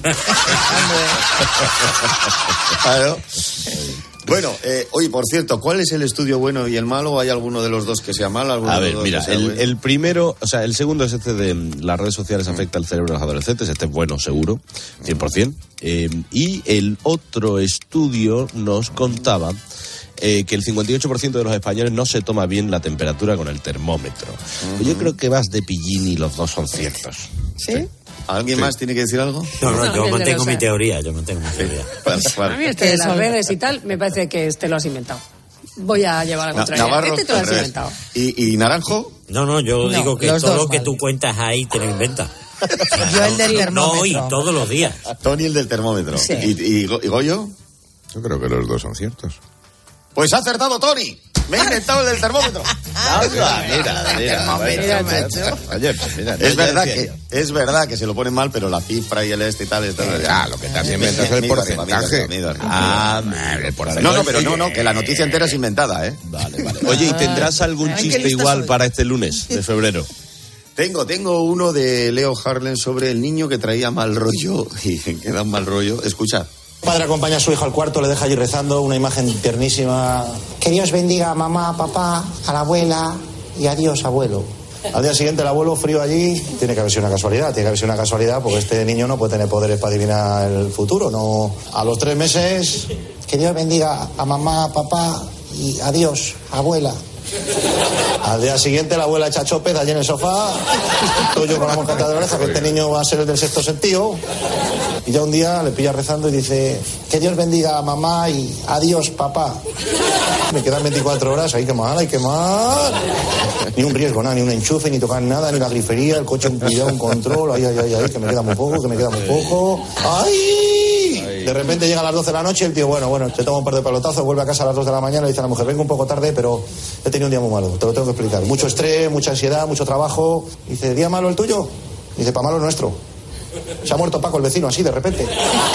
Claro. Bueno, eh, oye, por cierto, ¿cuál es el estudio bueno y el malo? ¿Hay alguno de los dos que sea malo? ¿Alguno A de ver, los dos mira, que sea el, bueno? el primero, o sea, el segundo es este de las redes sociales afecta al cerebro de los adolescentes, este es bueno, seguro, cien por ciento. Eh, y el otro estudio nos contaba eh, que el cincuenta y ocho por ciento de los españoles no se toma bien la temperatura con el termómetro. Uh-huh. Yo creo que vas de pillín y los dos son ciertos. ¿Sí? ¿Alguien Sí. más tiene que decir algo? No, no, yo No, mantengo no mi sé. teoría, yo mantengo mi teoría. Vale, vale. A mí este de las redes y tal, me parece que este lo has inventado. Voy a llevar a Na- contraria. Navarro, Este te lo al has revés. inventado. ¿Y, y Naranjo? No, no, yo No, digo que los todo dos lo que mal. tú cuentas ahí te lo inventas. Yo el del termómetro. No hoy, todos los días. Tony, el del termómetro. Sí. ¿Y, y, Go- y Goyo? Yo creo que los dos son ciertos. Pues ha acertado Tony. Me he inventado el del termómetro. Anda, mira, mira, Termómetro, vaya. macho. Oye, pues mira, Es ya verdad, decía que, es verdad que se lo ponen mal, pero la cifra y el este y tal... Esto, Ah, lo que te has inventado es el Mido arriba, porcentaje. mido arriba, mido arriba. Ah, el porcentaje. No, no, pero no, no, que la noticia entera es inventada, ¿eh? Vale, vale. Oye, ¿y tendrás algún Ay, qué chiste lista igual soy. para este lunes de febrero? Tengo, tengo uno de Leo Harlem sobre el niño que traía mal rollo y que da un mal rollo. Escucha. El padre acompaña a su hijo al cuarto, le deja allí rezando, una imagen tiernísima. Que Dios bendiga a mamá, a papá, a la abuela y adiós, abuelo. Al día siguiente el abuelo frío allí, tiene que haber sido una casualidad, tiene que haber sido una casualidad porque este niño no puede tener poderes para adivinar el futuro, no. A los tres meses, Que Dios bendiga a mamá, a papá y adiós, abuela. Al día siguiente la abuela echa chopes allí en el sofá, estoy yo con la mosca de la oreja, que este niño va a ser el del sexto sentido. Y ya un día le pilla rezando y dice, que Dios bendiga a mamá y adiós papá. Me quedan veinticuatro horas, hay que mal, hay que mal. Ni un riesgo, nada, ni un enchufe, ni tocar nada, ni la grifería, el coche un cuidado, un control, ay, ay, ay, ay, que me queda muy poco, que me queda muy poco. ¡Ay! De repente llega a las doce de la noche y el tío, bueno, bueno, se toma un par de pelotazos, vuelve a casa a las dos de la mañana y dice a la mujer, vengo un poco tarde, pero he tenido un día muy malo, te lo tengo que explicar. Mucho estrés, mucha ansiedad, mucho trabajo. Dice, ¿día malo el tuyo? Dice, pa' malo el nuestro. Se ha muerto Paco, el vecino, así, de repente.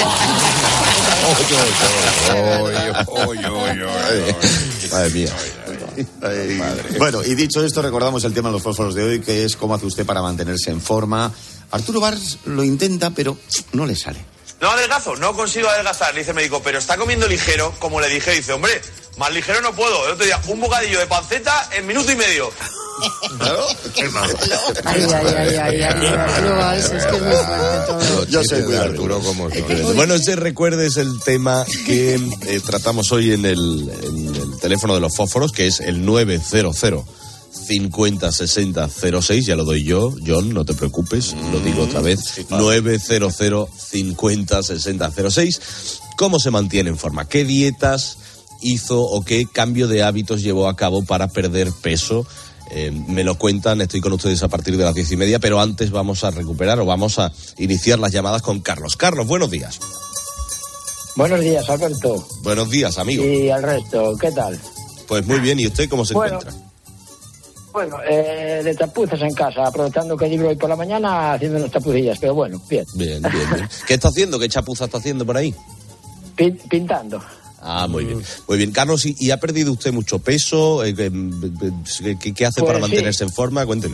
Madre mía. Bueno, y dicho esto, recordamos el tema de los fósforos de hoy, que es cómo hace usted para mantenerse en forma. Arturo Valls lo intenta, pero no le sale. No adelgazo, no consigo adelgazar, le dice el médico, pero está comiendo ligero, como le dije, dice, hombre, más ligero no puedo. El otro día, un bocadillo de panceta en minuto y medio. Claro, Ay, ay, ay, ay, ay, Arturo Valls, es que es muy fuerte todo. Yo soy muy Arturo, como bueno, ese recuerde es el tema que eh, tratamos hoy en el, en el teléfono de los fósforos, que es el nueve cero cero cincuenta sesenta cero seis, ya lo doy yo, John, no te preocupes, mm, lo digo otra vez, sí, claro. nueve cero cero cincuenta sesenta cero seis. ¿Cómo se mantiene en forma? ¿Qué dietas hizo o qué cambio de hábitos llevó a cabo para perder peso? Eh, me lo cuentan, estoy con ustedes a partir de las diez y media, pero antes vamos a recuperar o vamos a iniciar las llamadas con Carlos. Carlos, buenos días. Buenos días, Alberto. Buenos días, amigo. Y al resto, ¿qué tal? Pues muy bien, ¿y usted cómo se bueno, encuentra? Bueno, eh, de chapuzas en casa, aprovechando que libro hoy por la mañana, haciendo unas chapucillas, pero bueno, bien. Bien, bien, bien. ¿Qué está haciendo? ¿Qué chapuza está haciendo por ahí? Pin, pintando. Ah, muy bien. Muy bien. Carlos, ¿y, y ha perdido usted mucho peso? ¿Qué, qué, qué hace pues para mantenerse sí. en forma? Cuénteme.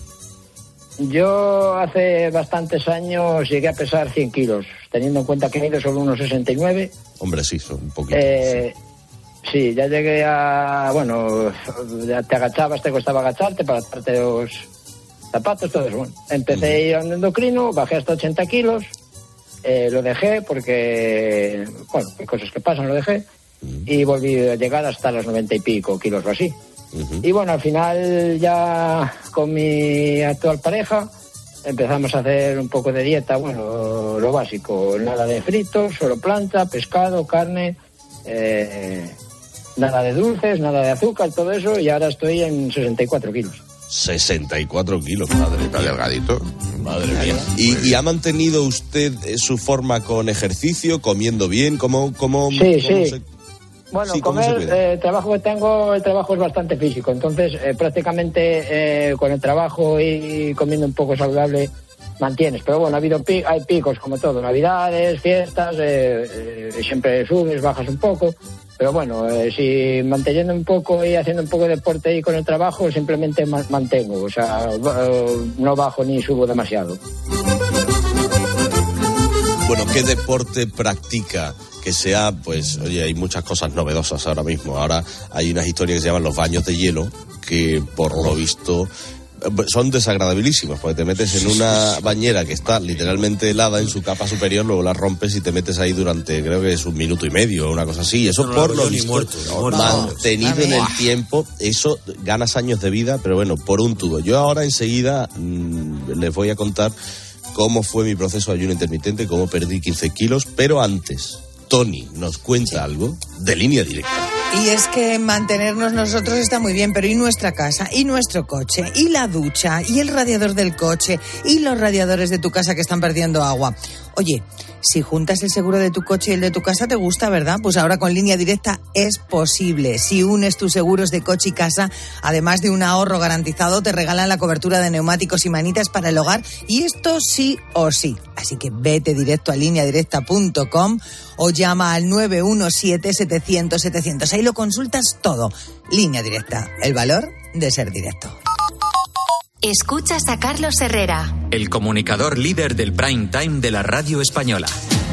Yo hace bastantes años llegué a pesar cien kilos, teniendo en cuenta que mido solo unos sesenta y nueve. Hombre, sí, son un poquito. Eh, sí. sí, ya llegué a... Bueno, ya te agachabas, te costaba agacharte para atarte los zapatos, todo eso. Bueno, empecé uh-huh. a ir a un endocrino, bajé hasta ochenta kilos. Eh, lo dejé porque, bueno, hay cosas que pasan, lo dejé, uh-huh. y volví a llegar hasta los noventa y pico kilos o así. Uh-huh. Y bueno, al final ya con mi actual pareja empezamos a hacer un poco de dieta, bueno, lo básico, nada de fritos, solo planta, pescado, carne, eh, nada de dulces, nada de azúcar, todo eso, y ahora estoy en sesenta y cuatro kilos. sesenta y cuatro kilos, madre Está mía. delgadito. Madre mía. ¿Y, ¿Y ha mantenido usted su forma con ejercicio, comiendo bien? ¿Cómo, cómo, sí, cómo sí. Se... Bueno, sí, comer, eh, el trabajo que tengo, el trabajo es bastante físico, entonces eh, prácticamente eh, con el trabajo y comiendo un poco saludable mantienes, pero bueno, ha habido pi- hay picos como todo, navidades, fiestas, eh, eh, siempre subes, bajas un poco. Pero bueno, eh, si manteniendo un poco y haciendo un poco de deporte ahí con el trabajo, simplemente ma- mantengo, o sea, uh, no bajo ni subo demasiado. Bueno, ¿qué deporte practica? Que sea, pues, oye, hay muchas cosas novedosas ahora mismo. Ahora hay unas historias que se llaman los baños de hielo, que por lo visto son desagradabilísimos, porque te metes en una bañera que está literalmente helada en su capa superior, luego la rompes y te metes ahí durante, creo que es un minuto y medio o una cosa así. Eso no, no, por lo visto, muerto, muerto. mantenido en el tiempo, eso ganas años de vida, pero bueno, por un tubo. Yo ahora enseguida mmm, les voy a contar cómo fue mi proceso de ayuno intermitente, cómo perdí quince kilos, pero antes, Tony nos cuenta algo de Línea Directa. Y es que mantenernos nosotros está muy bien, pero ¿y nuestra casa? ¿Y nuestro coche? ¿Y la ducha? ¿Y el radiador del coche? ¿Y los radiadores de tu casa que están perdiendo agua? Oye, si juntas el seguro de tu coche y el de tu casa, te gusta, ¿verdad? Pues ahora con Línea Directa es posible. Si unes tus seguros de coche y casa, además de un ahorro garantizado, te regalan la cobertura de neumáticos y manitas para el hogar, y esto sí o sí. Así que vete directo a línea directa punto com o llama al nueve uno siete, setecientos, setecientos. Ahí lo consultas todo. Línea Directa, el valor de ser directo. Escuchas a Carlos Herrera, el comunicador líder del prime time de la radio española.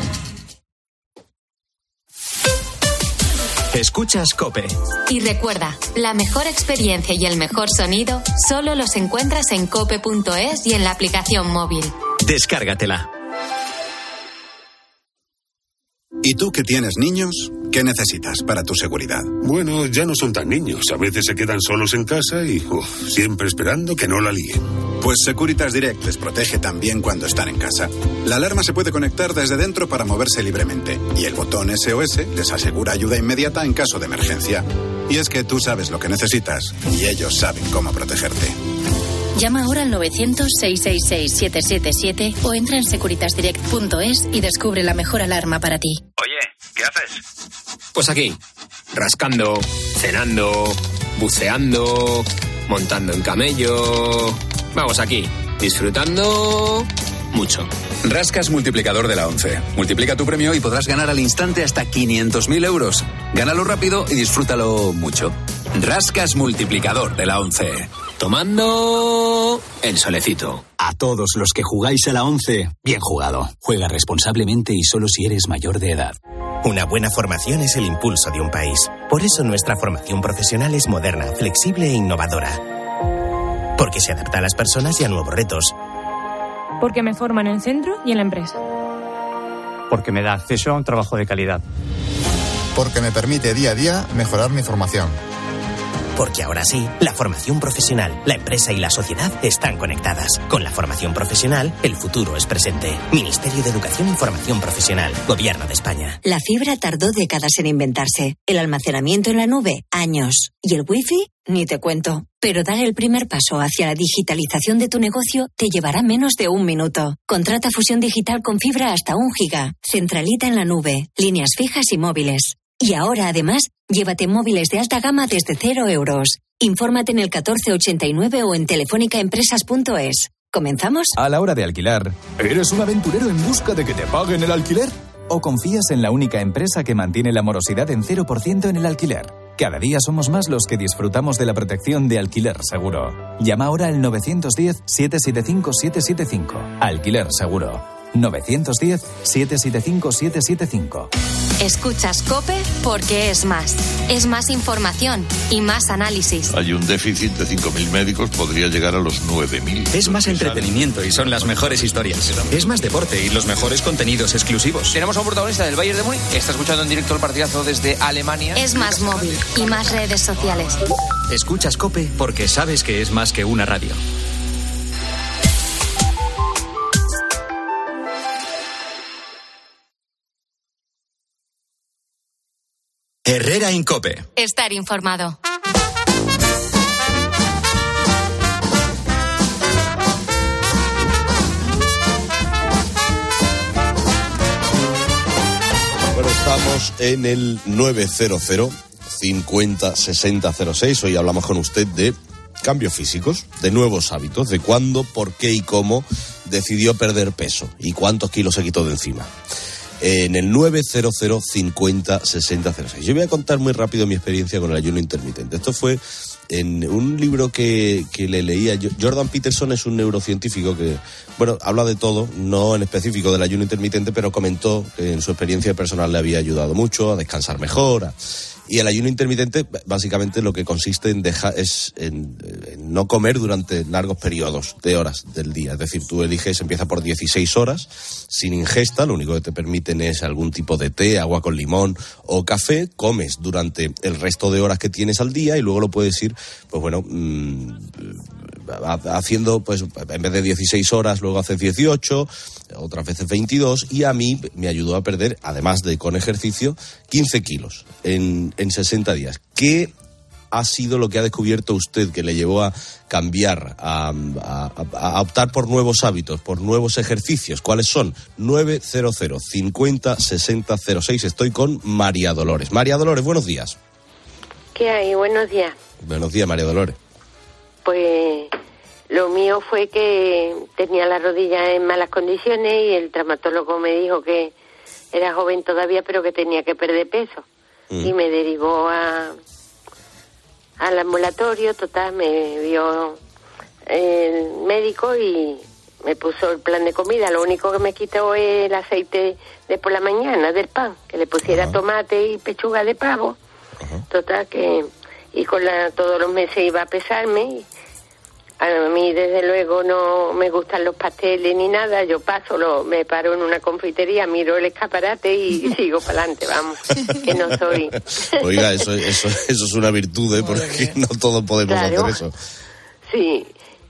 Escuchas COPE. Y recuerda, la mejor experiencia y el mejor sonido solo los encuentras en cope punto es y en la aplicación móvil. Descárgatela. ¿Y tú que tienes niños? ¿Qué necesitas para tu seguridad? Bueno, ya no son tan niños. A veces se quedan solos en casa y uf, siempre esperando que no la líen. Pues Securitas Direct les protege también cuando están en casa. La alarma se puede conectar desde dentro para moverse libremente. Y el botón S O S les asegura ayuda inmediata en caso de emergencia. Y es que tú sabes lo que necesitas y ellos saben cómo protegerte. Llama ahora al novecientos, seiscientos sesenta y seis, siete siete siete o entra en securitas direct punto es y descubre la mejor alarma para ti. Oye, ¿qué haces? Pues aquí, rascando, cenando, buceando, montando en camello. Vamos aquí, disfrutando mucho. Rascas multiplicador de la ONCE. Multiplica tu premio y podrás ganar al instante hasta quinientos mil euros. Gánalo rápido y disfrútalo mucho. Rascas multiplicador de la ONCE. Tomando el solecito. A todos los que jugáis a la ONCE, bien jugado. Juega responsablemente y solo si eres mayor de edad. Una buena formación es el impulso de un país. Por eso nuestra formación profesional es moderna, flexible e innovadora. Porque se adapta a las personas y a nuevos retos. Porque me forman en el centro y en la empresa. Porque me da acceso a un trabajo de calidad. Porque me permite día a día mejorar mi formación. Porque ahora sí, la formación profesional, la empresa y la sociedad están conectadas. Con la formación profesional, el futuro es presente. Ministerio de Educación y Formación Profesional, Gobierno de España. La fibra tardó décadas en inventarse. El almacenamiento en la nube, años. Y el wifi, ni te cuento. Pero dar el primer paso hacia la digitalización de tu negocio te llevará menos de un minuto. Contrata fusión digital con fibra hasta un giga. Centralita en la nube, líneas fijas y móviles. Y ahora, además, llévate móviles de alta gama desde cero euros. Infórmate en el catorce ochenta y nueve o en telefónicaempresas punto es. ¿Comenzamos? A la hora de alquilar, ¿eres un aventurero en busca de que te paguen el alquiler? ¿O confías en la única empresa que mantiene la morosidad en cero por ciento en el alquiler? Cada día somos más los que disfrutamos de la protección de Alquiler Seguro. Llama ahora al nueve uno cero, siete siete cinco, siete siete cinco. Alquiler Seguro. nueve uno cero, siete siete cinco, siete siete cinco. Escuchas COPE porque es más. Es más información y más análisis. Hay un déficit de cinco mil médicos, podría llegar a los nueve mil. Es más entretenimiento y son las mejores historias. Es más deporte y los mejores contenidos exclusivos. Tenemos a un protagonista del Bayern de Múnich que está escuchando en directo el partidazo desde Alemania. Es más móvil y más redes sociales. Escuchas COPE porque sabes que es más que una radio. Herrera Incope. Estar informado. Bueno, estamos en el nueve cero cero, cincuenta, sesenta cero seis. Hoy hablamos con usted de cambios físicos, de nuevos hábitos, de cuándo, por qué y cómo decidió perder peso y cuántos kilos se quitó de encima. En el nueve cero cero, cincuenta, sesenta cero seis. Yo voy a contar muy rápido mi experiencia con el ayuno intermitente. Esto fue en un libro que, que le leía. Jordan Peterson es un neurocientífico que, bueno, habla de todo, no en específico del ayuno intermitente, pero comentó que en su experiencia personal le había ayudado mucho a descansar mejor. A... Y el ayuno intermitente, básicamente, lo que consiste en dejar es en, en no comer durante largos periodos de horas del día. Es decir, tú eliges, empieza por dieciséis horas, sin ingesta, lo único que te permiten es algún tipo de té, agua con limón o café, comes durante el resto de horas que tienes al día y luego lo puedes ir, pues bueno, mmm, haciendo, pues en vez de dieciséis horas, luego haces dieciocho, otras veces veintidós, y a mí me ayudó a perder, además de con ejercicio, quince kilos en, en sesenta días. ¿Qué ha sido lo que ha descubierto usted que le llevó a cambiar, a, a, a optar por nuevos hábitos, por nuevos ejercicios? ¿Cuáles son? nueve cero cero, cincuenta, sesenta cero seis. Estoy con María Dolores. María Dolores, buenos días. ¿Qué hay? Buenos días. Buenos días, María Dolores. Pues lo mío fue que tenía la rodilla en malas condiciones y el traumatólogo me dijo que era joven todavía, pero que tenía que perder peso. Mm. Y me derivó a al ambulatorio. Total, me vio el médico y me puso el plan de comida. Lo único que me quitó es el aceite de por la mañana del pan, que le pusiera Ajá. tomate y pechuga de pavo. Ajá. Total, que y con la todos los meses iba a pesarme. Y A mí, desde luego, no me gustan los pasteles ni nada. Yo paso, lo, me paro en una confitería, miro el escaparate y sigo para adelante, vamos, que no soy... Oiga, eso, eso, eso es una virtud, ¿eh? Porque no todos podemos Claro. hacer eso. Sí,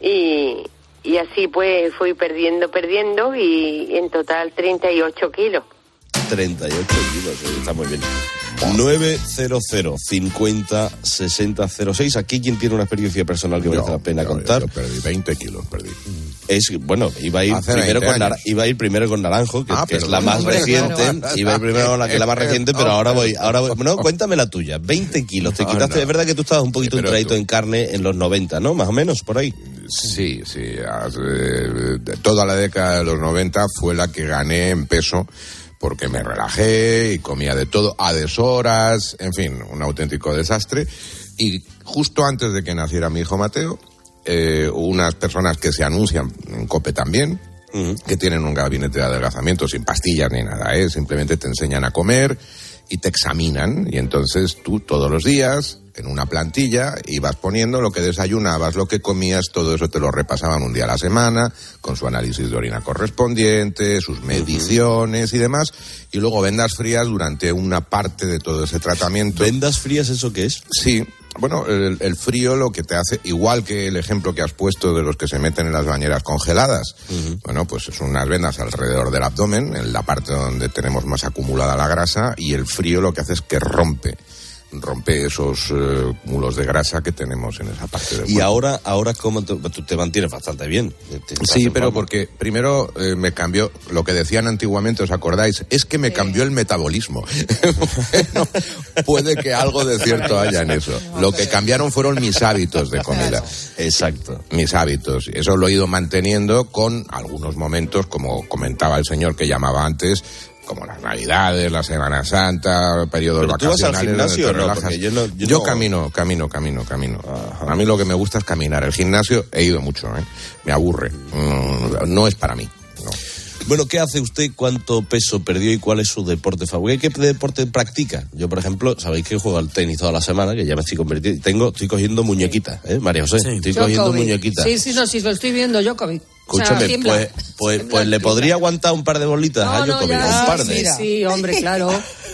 y, y así pues fui perdiendo, perdiendo y en total treinta y ocho kilos. treinta y ocho kilos, eh, está muy bien. nueve cero cero cincuenta sesenta cero seis. Aquí quien tiene una experiencia personal que merece la pena yo, contar. Yo perdí veinte kilos, perdí. Es, bueno, iba a ir Hace primero veinte con nar- años. iba a ir primero con Naranjo, que, Ah, que es pero la bueno, más hombre, reciente. claro. Iba a ir primero con la que es la más reciente, pero Oh, ahora voy, ahora voy. No, cuéntame la tuya. veinte kilos. Te No, quitaste, no. es verdad que tú estabas un poquito Sí, pero entradito tú- en carne en los noventa, ¿no? Más o menos, por ahí. Sí, sí. has, eh, de toda la década de los noventa fue la que gané en peso, porque me relajé y comía de todo a deshoras, en fin, un auténtico desastre. Y justo antes de que naciera mi hijo Mateo, eh, unas personas que se anuncian en COPE también, uh-huh. que tienen un gabinete de adelgazamiento sin pastillas ni nada, ¿eh? Simplemente te enseñan a comer y te examinan, y entonces tú todos los días en una plantilla ibas poniendo lo que desayunabas, lo que comías, todo eso te lo repasaban un día a la semana, con su análisis de orina correspondiente, sus mediciones y demás, y luego vendas frías durante una parte de todo ese tratamiento. ¿Vendas frías eso qué es? Sí. Bueno, el, el frío lo que te hace, igual que el ejemplo que has puesto de los que se meten en las bañeras congeladas, uh-huh. bueno, pues son unas vendas alrededor del abdomen, en la parte donde tenemos más acumulada la grasa, y el frío lo que hace es que rompe, rompe esos eh, cúmulos de grasa que tenemos en esa parte del cuerpo. Y ahora, ahora ¿cómo te, tú te mantienes bastante bien? Te, te sí, pero porque primero eh, me cambió, lo que decían antiguamente, ¿os acordáis? Es que me sí. cambió el metabolismo. Bueno, puede que algo de cierto haya en eso. Lo que cambiaron fueron mis hábitos de comida. Exacto. Mis hábitos. Eso lo he ido manteniendo con algunos momentos, como comentaba el señor que llamaba antes, como las Navidades, la Semana Santa, periodos ¿Pero vacacionales. ¿Tú vas al gimnasio o no? Porque yo no, yo yo no... camino, camino, camino, camino. Ajá. A mí lo que me gusta es caminar. El gimnasio he ido mucho, ¿eh? Me aburre. Mm, no es para mí. No. Bueno, ¿qué hace usted? ¿Cuánto peso perdió y cuál es su deporte favorito? ¿Qué deporte practica? Yo, por ejemplo, sabéis que juego al tenis toda la semana, que ya me estoy convirtiendo. Tengo, estoy cogiendo muñequitas, ¿eh, María José? Sí. Estoy Djokovic. cogiendo muñequitas. Sí, sí, no, sí, lo estoy viendo, Djokovic. Escúchame, o sea, pues, pues, pues le podría aguantar un par de bolitas no, a no, Djokovic, ya, un par de. Sí, sí, hombre, claro.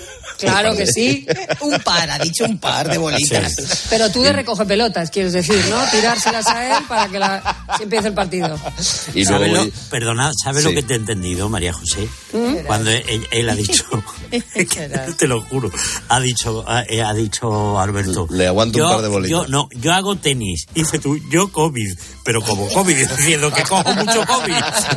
Claro que sí. Un par, ha dicho un par de bolitas. Sí. Pero tú de recoge pelotas, quieres decir, ¿no? Tirárselas a él para que la... se empiece el partido. Y ¿Sabe luego... lo... Perdona, ¿sabes sí. lo que te he entendido, María José? ¿Mm? Cuando él, él ha dicho... te lo juro. Ha dicho, ha, ha dicho Alberto... Le aguanto yo, un par de bolitas. Yo, no, yo hago tenis. Dice tú, yo COVID. Pero como COVID, diciendo que cojo mucho COVID.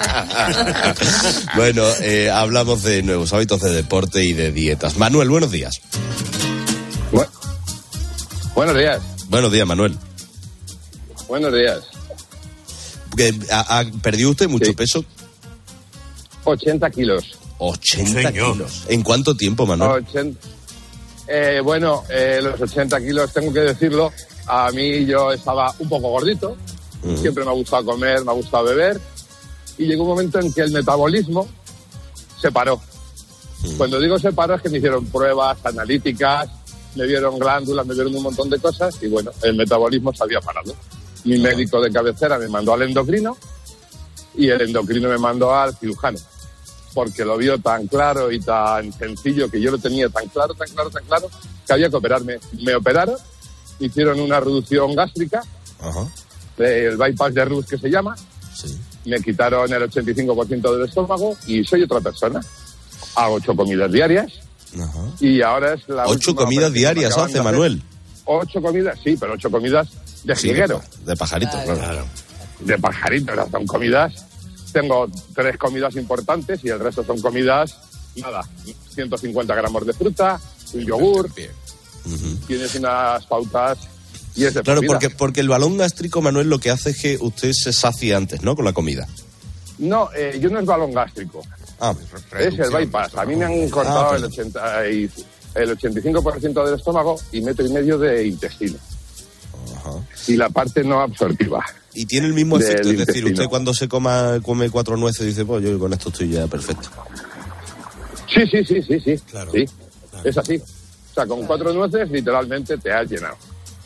Bueno, eh, hablamos de nuevos hábitos de deporte y de dietas. Manuel, buenos días. Bu- buenos días. Buenos días, Manuel. Buenos días. ¿Que, a, a, ¿Perdió usted mucho sí. peso? ochenta kilos. ochenta kilos. ¿En cuánto tiempo, Manuel? ochenta Eh, bueno, eh, los ochenta kilos, tengo que decirlo, a mí yo estaba un poco gordito, uh-huh. siempre me ha gustado comer, me ha gustado beber, y llegó un momento en que el metabolismo se paró. Uh-huh. Cuando digo se paró es que me hicieron pruebas analíticas, me vieron glándulas, me vieron un montón de cosas, y bueno, el metabolismo se había parado. Mi uh-huh. médico de cabecera me mandó al endocrino, y el endocrino me mandó al cirujano, porque lo vio tan claro y tan sencillo, que yo lo tenía tan claro, tan claro, tan claro, que había que operarme. Me operaron, hicieron una reducción gástrica, uh-huh. el bypass de Rus que se llama, sí. me quitaron el ochenta y cinco por ciento del estómago y soy otra persona. Hago ocho comidas diarias uh-huh. y ahora es la ¿Ocho comidas diarias hace, de Manuel? Ocho comidas, sí, pero ocho comidas de sí, jilguero. De, de pajarito, claro. claro. De pajarito, no son comidas... Tengo tres comidas importantes y el resto son comidas, nada, ciento cincuenta gramos de fruta, un yogur, uh-huh. tienes unas pautas y es de Claro, comida. porque, porque el balón gástrico, Manuel, lo que hace es que usted se sacie antes, ¿no?, con la comida. No, eh, yo no es balón gástrico, ah, es el bypass. A mí me han cortado ah, el, ochenta y, el ochenta y cinco por ciento del estómago y metro y medio de intestino. Uh-huh. Y la parte no absortiva. Y tiene el mismo efecto, es decir, intestino. usted cuando se coma come cuatro nueces dice, pues yo con esto estoy ya perfecto. Sí, sí, sí, sí, sí, claro, sí. claro. Es así. O sea, con cuatro nueces literalmente te has llenado.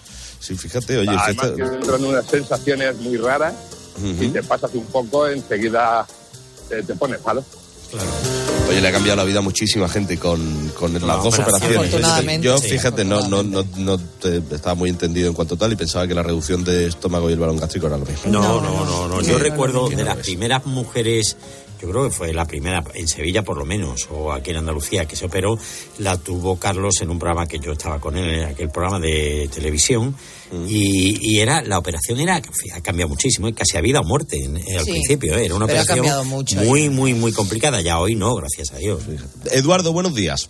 Sí, fíjate, oye... Además usted... que entran unas sensaciones muy raras uh-huh. y te pasas un poco, enseguida eh, te pones malo. Claro. Oye, le ha cambiado la vida a muchísima gente con, con las no, dos operaciones. Yo, fíjate, sí, no, no, no, no te, estaba muy entendido en cuanto tal y pensaba que la reducción de estómago y el balón gástrico era lo mismo. No, no, no. no. Yo no, recuerdo no, no, de las primeras mujeres, yo creo que fue la primera en Sevilla por lo menos, o aquí en Andalucía, que se operó, la tuvo Carlos en un programa que yo estaba con él, en aquel programa de televisión, mm. y, y era la operación era ha cambiado muchísimo, casi a vida o muerte en, al sí, principio, ¿eh? Era una operación mucho, muy, ¿eh? muy, muy complicada. Ya hoy no, gracias a Dios. Eduardo, buenos días.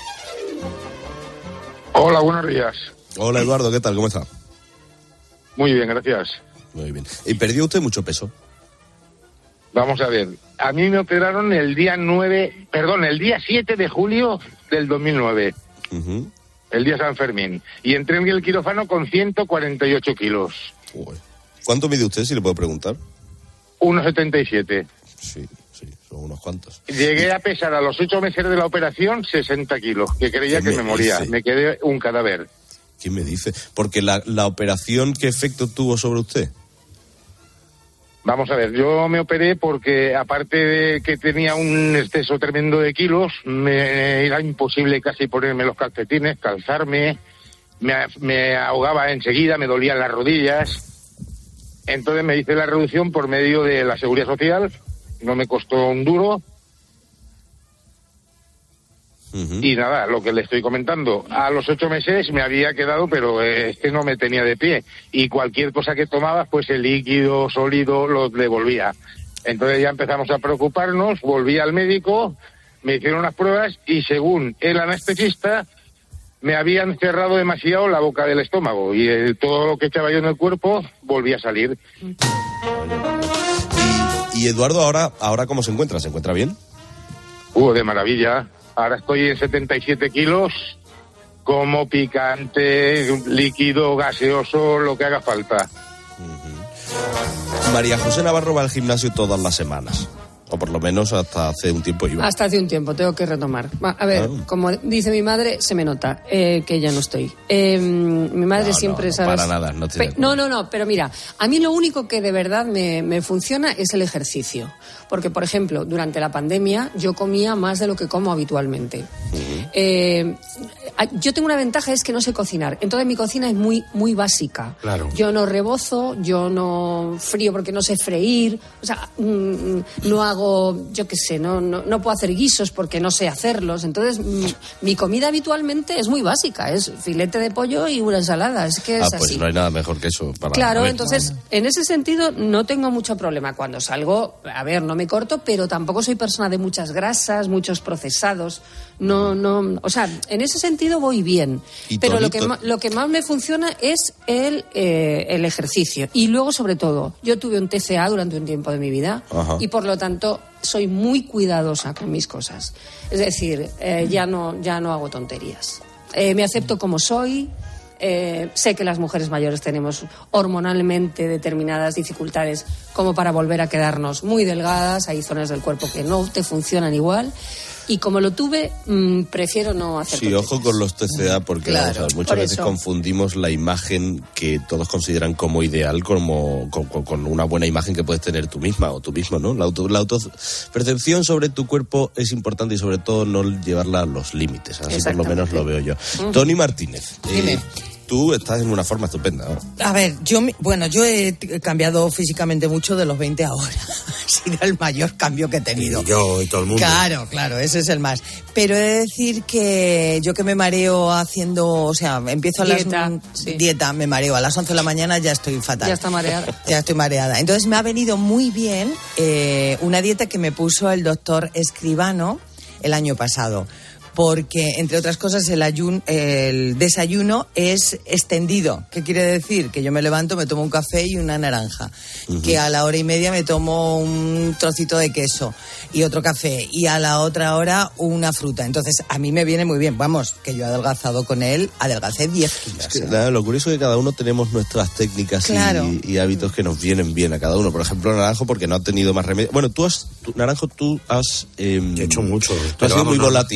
Hola, buenos días. Hola, Eduardo, ¿qué tal? ¿Cómo está? Muy bien, gracias. Muy bien. ¿Y perdió usted mucho peso? Vamos a ver, a mí me operaron el día nueve, perdón, el día siete de julio del dos mil nueve, uh-huh. el día San Fermín, y entré en el quirófano con ciento cuarenta y ocho kilos. Uy. ¿Cuánto mide usted, si le puedo preguntar? uno setenta y siete. Sí, sí, son unos cuantos. Llegué a pesar a los ocho meses de la operación sesenta kilos, que creía que me, me moría, dice? Me quedé un cadáver. ¿Quién me dice? Porque la, la operación, ¿qué efecto tuvo sobre usted? Vamos a ver, yo me operé porque aparte de que tenía un exceso tremendo de kilos, me era imposible casi ponerme los calcetines, calzarme, me, me ahogaba enseguida, me dolían las rodillas. Entonces me hice la reducción por medio de la Seguridad Social, no me costó un duro. Uh-huh. Y nada, lo que le estoy comentando, a los ocho meses me había quedado, pero este no me tenía de pie. Y cualquier cosa que tomaba, pues el líquido, sólido, lo devolvía. Entonces ya empezamos a preocuparnos, volví al médico, me hicieron unas pruebas y según el anestesista, me habían cerrado demasiado la boca del estómago y el, todo lo que echaba yo en el cuerpo volvía a salir. Y, y Eduardo, ahora, ahora ¿cómo se encuentra? ¿Se encuentra bien? Uh, de maravilla. Ahora estoy en setenta y siete kilos, como picante, líquido, gaseoso, lo que haga falta. Uh-huh. María José Navarro va al gimnasio todas las semanas. O por lo menos hasta hace un tiempo iba. Hasta hace un tiempo, tengo que retomar. A ver, ah. como dice mi madre, se me nota eh, que ya no estoy. Eh, mi madre no, siempre, no, no ¿sabes? Para nada, no, Pe- no, no, no, pero mira, a mí lo único que de verdad me, me funciona es el ejercicio. Porque, por ejemplo, durante la pandemia yo comía más de lo que como habitualmente. Uh-huh. Eh, yo tengo una ventaja, es que no sé cocinar. Entonces mi cocina es muy, muy básica. Claro. Yo no rebozo, yo no frío porque no sé freír. O sea, mm, no hago, yo qué sé, no, no, no puedo hacer guisos porque no sé hacerlos. Entonces mi, mi comida habitualmente es muy básica. Es filete de pollo y una ensalada. Es que es ah, pues así. No hay nada mejor que eso. Para claro, ver. Entonces, bueno. En ese sentido no tengo mucho problema. Cuando salgo, a ver, no me corto, pero tampoco soy persona de muchas grasas, muchos procesados. No, no, o sea, en ese sentido voy bien. Pero lo que, lo que más me funciona es el, eh, el ejercicio. Y luego, sobre todo, yo tuve un T C A durante un tiempo de mi vida. Ajá. Y por lo tanto soy muy cuidadosa con mis cosas. Es decir, eh, ya no, ya no hago tonterías. Eh, me acepto como soy. Eh, sé que las mujeres mayores tenemos hormonalmente determinadas dificultades como para volver a quedarnos muy delgadas. Hay zonas del cuerpo que no te funcionan igual. Y como lo tuve, mmm, prefiero no hacer Sí, ojo con los T C A, porque claro, vamos a ver, muchas veces eso. confundimos la imagen que todos consideran como ideal como con, con, con una buena imagen que puedes tener tú misma o tú mismo, ¿no? La, auto, la autopercepción sobre tu cuerpo es importante y sobre todo no llevarla a los límites. Así por lo menos lo veo yo. Uh-huh. Tony Martínez. Dime. Eh, Tú estás en una forma estupenda, ¿no? A ver, yo, bueno, yo he cambiado físicamente mucho de los veinte ahora. Ha sido el mayor cambio que he tenido. Y yo y todo el mundo. Claro, claro, ese es el más. Pero he de decir que yo que me mareo haciendo, o sea, empiezo a dieta, las... Sí. Dieta, me mareo. A las once de la mañana ya estoy fatal. Ya está mareada. Ya estoy mareada. Entonces me ha venido muy bien eh, una dieta que me puso el doctor Escribano el año pasado. Porque, entre otras cosas, el, ayun, el desayuno es extendido. ¿Qué quiere decir? Que yo me levanto, me tomo un café y una naranja. Uh-huh. Que a la hora y media me tomo un trocito de queso y otro café. Y a la otra hora una fruta. Entonces, a mí me viene muy bien. Vamos, que yo he adelgazado con él, adelgacé diez kilos. Es que, nada, lo curioso es que cada uno tenemos nuestras técnicas claro. y, y hábitos que nos vienen bien a cada uno. Por ejemplo, Naranjo, porque no ha tenido más remedio. Bueno, tú has, tú, Naranjo, tú has... Eh, he hecho mucho. Tú has sido muy no. volátil en cuanto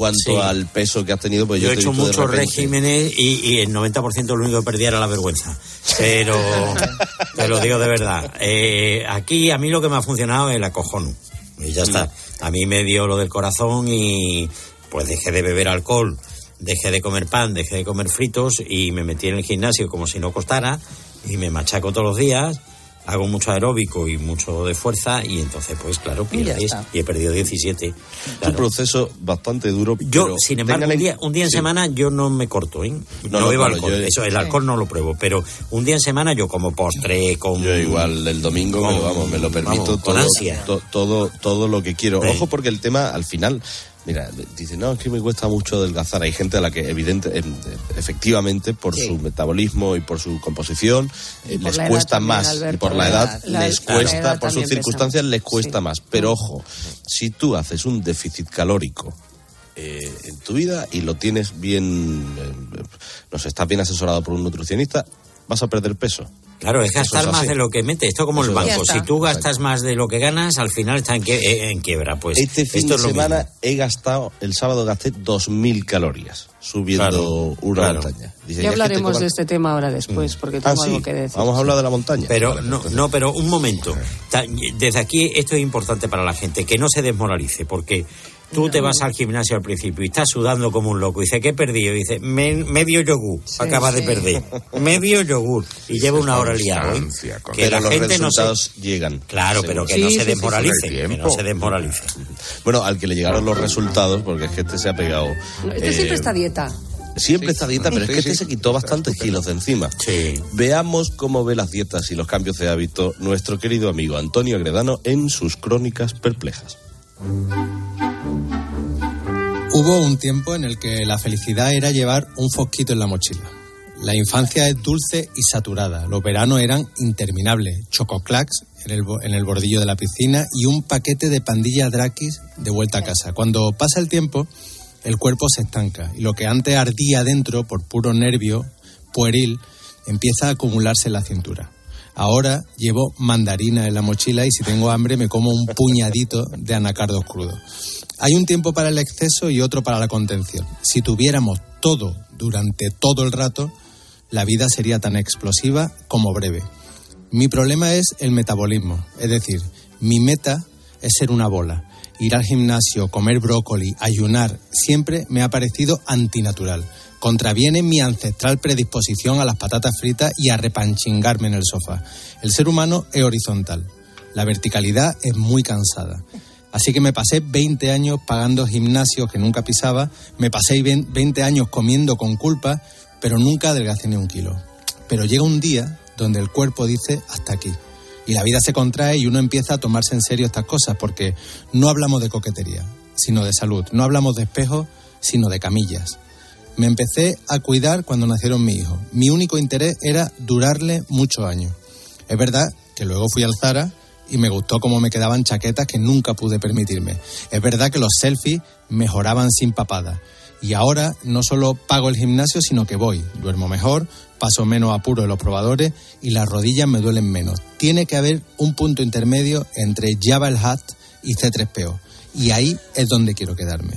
cuanto Sí. al peso que has tenido, pues yo, Yo he te hecho he visto de muchos repente. regímenes y, y el noventa por ciento lo único que perdía era la vergüenza. Pero te lo digo de verdad. Eh, aquí a mí lo que me ha funcionado es el acojono. Y ya está. A mí me dio lo del corazón y pues dejé de beber alcohol, dejé de comer pan, dejé de comer fritos y me metí en el gimnasio como si no costara y me machaco todos los días. Hago mucho aeróbico y mucho de fuerza y entonces, pues claro, pierdes. Y he perdido diecisiete. Es Claro. un proceso bastante duro. Yo, pero sin embargo, téngale- un día, un día en sí. semana yo no me corto, ¿eh? No, No, no, bebo claro, alcohol. yo- Eso, el alcohol no lo pruebo, pero un día en semana yo como postre, como... Yo igual el domingo me, lo- vamos, me lo permito vamos, con todo, ansia. to- todo, todo lo que quiero. Sí. Ojo, porque el tema al final, mira, dice, no, es que me cuesta mucho adelgazar. Hay gente a la que evidente, em, efectivamente, por Sí. su metabolismo y por su composición, Y eh, por les la edad cuesta también, más. Alberto, y por la la edad edad- la- les la cuesta, edad por sus también pesa circunstancias mucho. les cuesta Sí. más. Pero ojo, si tú haces un déficit calórico eh, en tu vida y lo tienes bien, eh, no sé, estás bien asesorado por un nutricionista, vas a perder peso. Claro, es Eso gastar es más así. de lo que metes. Esto como Eso el es banco. así. Si tú gastas Exacto. más de lo que ganas, al final está en, que, eh, en quiebra. Pues Este fin esto de es lo semana mismo. he gastado, el sábado gasté dos mil calorías subiendo Claro, una claro. montaña. Dice, Ya "Ya es que te hablaremos cobran-". de este tema ahora después, porque tengo Ah, sí. algo que decir. Vamos a hablar de la montaña. Pero no, no, pero un momento. Ta- Desde aquí esto es importante para la gente, que no se desmoralice, porque tú te vas al gimnasio al principio y estás sudando como un loco. Y dice, ¿qué he perdido? Y dice, "Me- medio yogur. Acabas sí. de perder. Medio yogur. Y lleva una hora liado. ¿eh? Constancia, con- Que Pero la los gente no se... resultados llegan. Claro, Seguro. pero que Sí, no sí, se sí, sí, desmoralice. con el Que no tiempo. se desmoralice. Bueno, al que le llegaron los resultados, porque es que este se ha pegado. Este eh, siempre está a dieta. Siempre está a dieta, pero es Sí, que sí. este se quitó bastantes kilos de encima. Sí. Veamos cómo ve las dietas y los cambios de hábito nuestro querido amigo Antonio Agredano en sus crónicas perplejas. Hubo un tiempo en el que la felicidad era llevar un fosquito en la mochila. La infancia es dulce y saturada. Los veranos eran interminables. Chococlax en el, bo- en el bordillo de la piscina y un paquete de pandillas Drakis de vuelta a casa. Cuando pasa el tiempo, el cuerpo se estanca y lo que antes ardía dentro por puro nervio pueril empieza a acumularse en la cintura. Ahora llevo mandarina en la mochila y si tengo hambre me como un puñadito de anacardos crudos. Hay un tiempo para el exceso y otro para la contención. Si tuviéramos todo durante todo el rato, la vida sería tan explosiva como breve. Mi problema es el metabolismo, es decir, mi meta es ser una bola. Ir al gimnasio, comer brócoli, ayunar, siempre me ha parecido antinatural. Contraviene mi ancestral predisposición a las patatas fritas y a repanchingarme en el sofá. El ser humano es horizontal. La verticalidad es muy cansada. Así que me pasé veinte años pagando gimnasios que nunca pisaba, me pasé veinte años comiendo con culpa, pero nunca adelgacé ni un kilo. Pero llega un día donde el cuerpo dice hasta aquí. Y la vida se contrae y uno empieza a tomarse en serio estas cosas, porque no hablamos de coquetería, sino de salud. No hablamos de espejos, sino de camillas. Me empecé a cuidar cuando nacieron mis hijos. Mi único interés era durarle muchos años. Es verdad que luego fui al Zara y me gustó cómo me quedaban chaquetas que nunca pude permitirme. Es verdad que los selfies mejoraban sin papada. Y ahora no solo pago el gimnasio, sino que voy, duermo mejor, paso menos apuro en los probadores y las rodillas me duelen menos. Tiene que haber un punto intermedio entre Jabba el Hutt y C tres P O. Y ahí es donde quiero quedarme.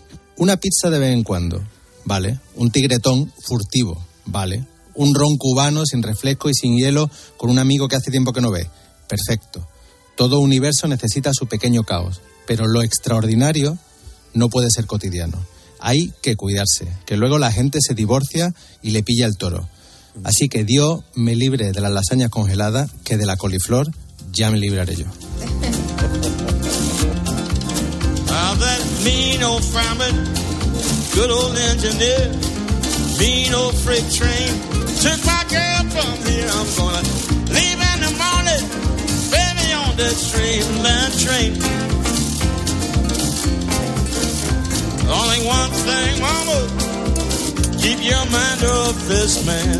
Una pizza de vez en cuando, vale. Un tigretón furtivo, vale. Un ron cubano sin refresco y sin hielo con un amigo que hace tiempo que no ve, perfecto. Todo universo necesita su pequeño caos, pero lo extraordinario no puede ser cotidiano. Hay que cuidarse, que luego la gente se divorcia y le pilla el toro. Así que Dios me libre de las lasañas congeladas, que de la coliflor ya me libraré yo. Ah, that mean old farmer, good old engineer, mean old freight train, took my girl from here. I'm gonna leave in the morning, baby, on that straight line train. Only one thing, mama, keep your mind off this man.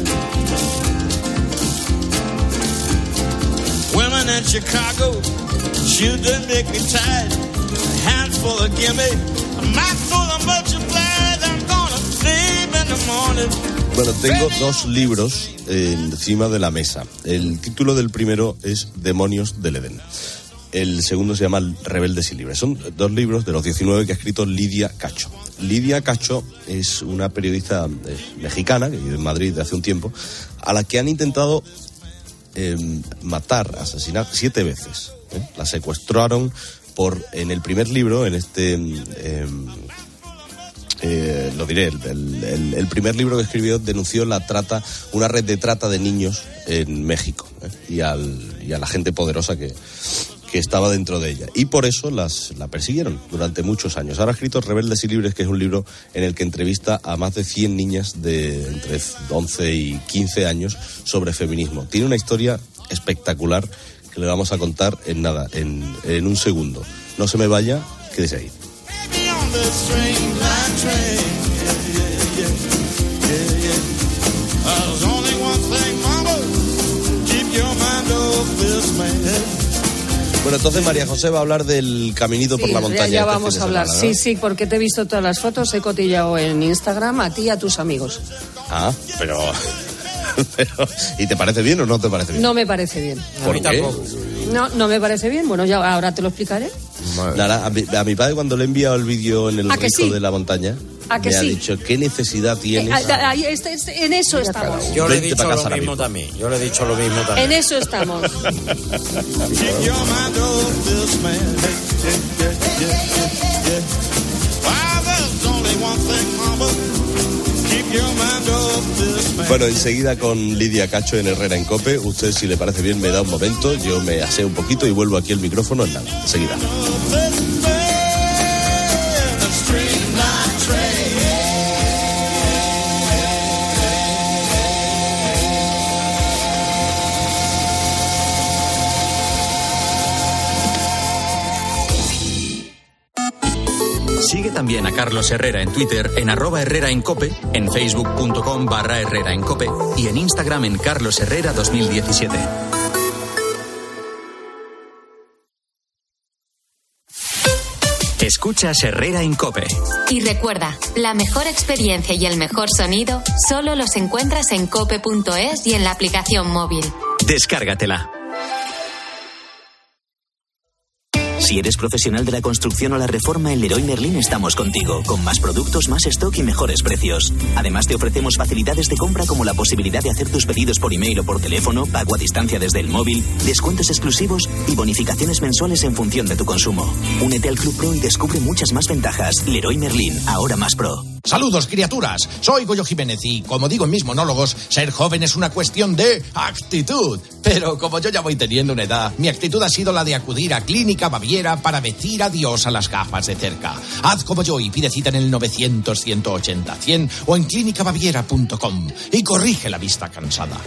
Women in Chicago, shoot them make me tired. A handful of gimme, a mouthful of multiply. I'm gonna sleep in the morning. Bueno, tengo dos libros eh, encima de la mesa. El título del primero es Demonios del Edén. el segundo se llama Rebeldes y Libres. Son dos libros de los diecinueve que ha escrito Lidia Cacho. Lidia Cacho es una periodista eh, mexicana que vive en Madrid de hace un tiempo, a la que han intentado eh, matar, asesinar siete veces. ¿eh? La secuestraron por, en el primer libro, en este... Eh, Eh, lo diré, el, el, el primer libro que escribió denunció la trata, una red de trata de niños en México, ¿eh? y, al, y a la gente poderosa que, que estaba dentro de ella. Y por eso las, la persiguieron durante muchos años. Ahora ha escrito Rebeldes y Libres, que es un libro en el que entrevista a más de cien niñas de entre once y quince años sobre feminismo. Tiene una historia espectacular que le vamos a contar en nada, en, en un segundo. No se me vaya, quédese ahí. Bueno, entonces María José va a hablar del caminito sí, por la montaña. Ya, ya este vamos fin a de hablar. semana, ¿no? Sí, sí, porque te he visto todas las fotos, he cotillado en Instagram a ti y a tus amigos. Ah, pero... pero ¿y te parece bien o no te parece bien? No me parece bien. ¿Por a mí qué? tampoco. No, no me parece bien. Bueno, ya ahora te lo explicaré. Nada, a, mi, a mi padre cuando le he enviado el vídeo en el ¿A que rico sí? de la montaña, ¿A que me ha sí? dicho, ¿qué necesidad tienes? Eh, ahí, este, este, en eso estamos. Yo le he Vente dicho para lo casa mismo ahora también. Yo le he dicho lo mismo también. En eso estamos. Bueno, enseguida con Lidia Cacho en Herrera en COPE. Usted, si le parece bien, me da un momento, yo me aseo un poquito y vuelvo aquí el micrófono en nada. Enseguida. Sigue también a Carlos Herrera en Twitter, en arroba Herrera en Cope, en facebook.com barra Herrera en Cope y en Instagram en Carlos Herrera dos mil diecisiete. Escuchas Herrera en Cope. Y recuerda, la mejor experiencia y el mejor sonido solo los encuentras en cope punto es y en la aplicación móvil. Descárgatela. Si eres profesional de la construcción o la reforma, en Leroy Merlin estamos contigo, con más productos, más stock y mejores precios. Además, te ofrecemos facilidades de compra como la posibilidad de hacer tus pedidos por email o por teléfono, pago a distancia desde el móvil, descuentos exclusivos y bonificaciones mensuales en función de tu consumo. Únete al Club Pro y descubre muchas más ventajas. Leroy Merlin, ahora más pro. Saludos, criaturas. Soy Goyo Jiménez y, como digo en mis monólogos, ser joven es una cuestión de actitud. Pero como yo ya voy teniendo una edad, mi actitud ha sido la de acudir a Clínica Baviera para decir adiós a las gafas de cerca. Haz como yo y pide cita en el novecientos, ciento ochenta, cien o en clínica baviera punto com y corrige la vista cansada.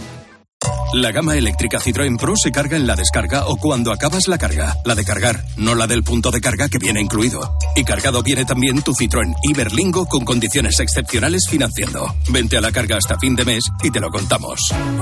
La gama eléctrica Citroën Pro se carga en la descarga o cuando acabas la carga. La de cargar, no la del punto de carga que viene incluido. Y cargado viene también tu Citroën Iberlingo con condiciones excepcionales financiando. Vente a la carga hasta fin de mes y te lo contamos.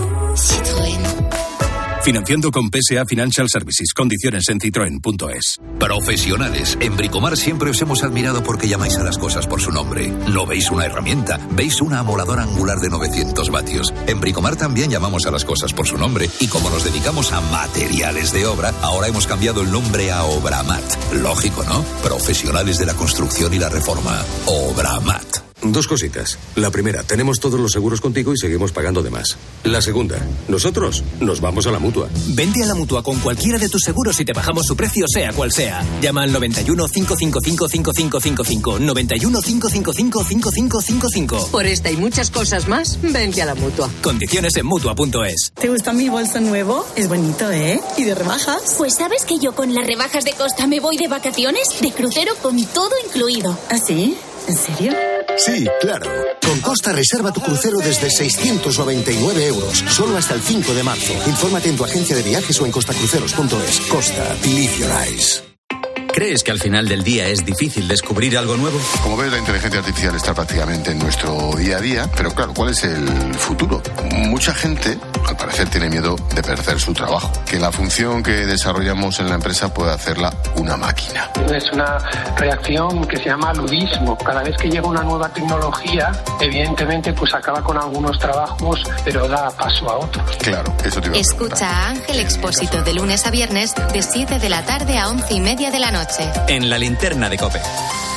Citroën. Financiando con P S A Financial Services. Condiciones en citroen punto es. Profesionales. En Bricomar siempre os hemos admirado porque llamáis a las cosas por su nombre. No veis una herramienta, veis una amoladora angular de novecientos vatios. En Bricomar también llamamos a las cosas por su nombre y como nos dedicamos a materiales de obra, ahora hemos cambiado el nombre a Obramat. Lógico, ¿no? Profesionales de la construcción y la reforma. Obramat. Dos cositas. La primera, tenemos todos los seguros contigo y seguimos pagando de más. La segunda, nosotros nos vamos a la Mutua. Vente a la Mutua con cualquiera de tus seguros y te bajamos su precio sea cual sea. Llama al noventa y uno, cinco cinco cinco, cinco cinco cinco cinco, noventa y uno, cinco cinco cinco, cinco cinco cinco cinco. Por esta y muchas cosas más, vente a la Mutua. Condiciones en Mutua punto es. ¿Te gusta mi bolso nuevo? Es bonito, ¿eh? ¿Y de rebajas? Pues ¿sabes que yo con las rebajas de Costa me voy de vacaciones? De crucero con todo incluido. ¿Ah, sí? ¿En serio? Sí, claro. Con Costa reserva tu crucero desde seiscientos noventa y nueve euros, solo hasta el cinco de marzo. Infórmate en tu agencia de viajes o en costacruceros punto es. Costa, live your eyes. ¿Crees que al final del día es difícil descubrir algo nuevo? Como ves, la inteligencia artificial está prácticamente en nuestro día a día, pero claro, ¿cuál es el futuro? Mucha gente, al parecer, tiene miedo de perder su trabajo, que la función que desarrollamos en la empresa pueda hacerla una máquina. Es una reacción que se llama ludismo. Cada vez que llega una nueva tecnología, evidentemente, pues acaba con algunos trabajos, pero da paso a otros. Claro, eso te iba a Escucha a Ángel Expósito de lunes a viernes de siete de la tarde a once y media de la noche. En la linterna de COPE.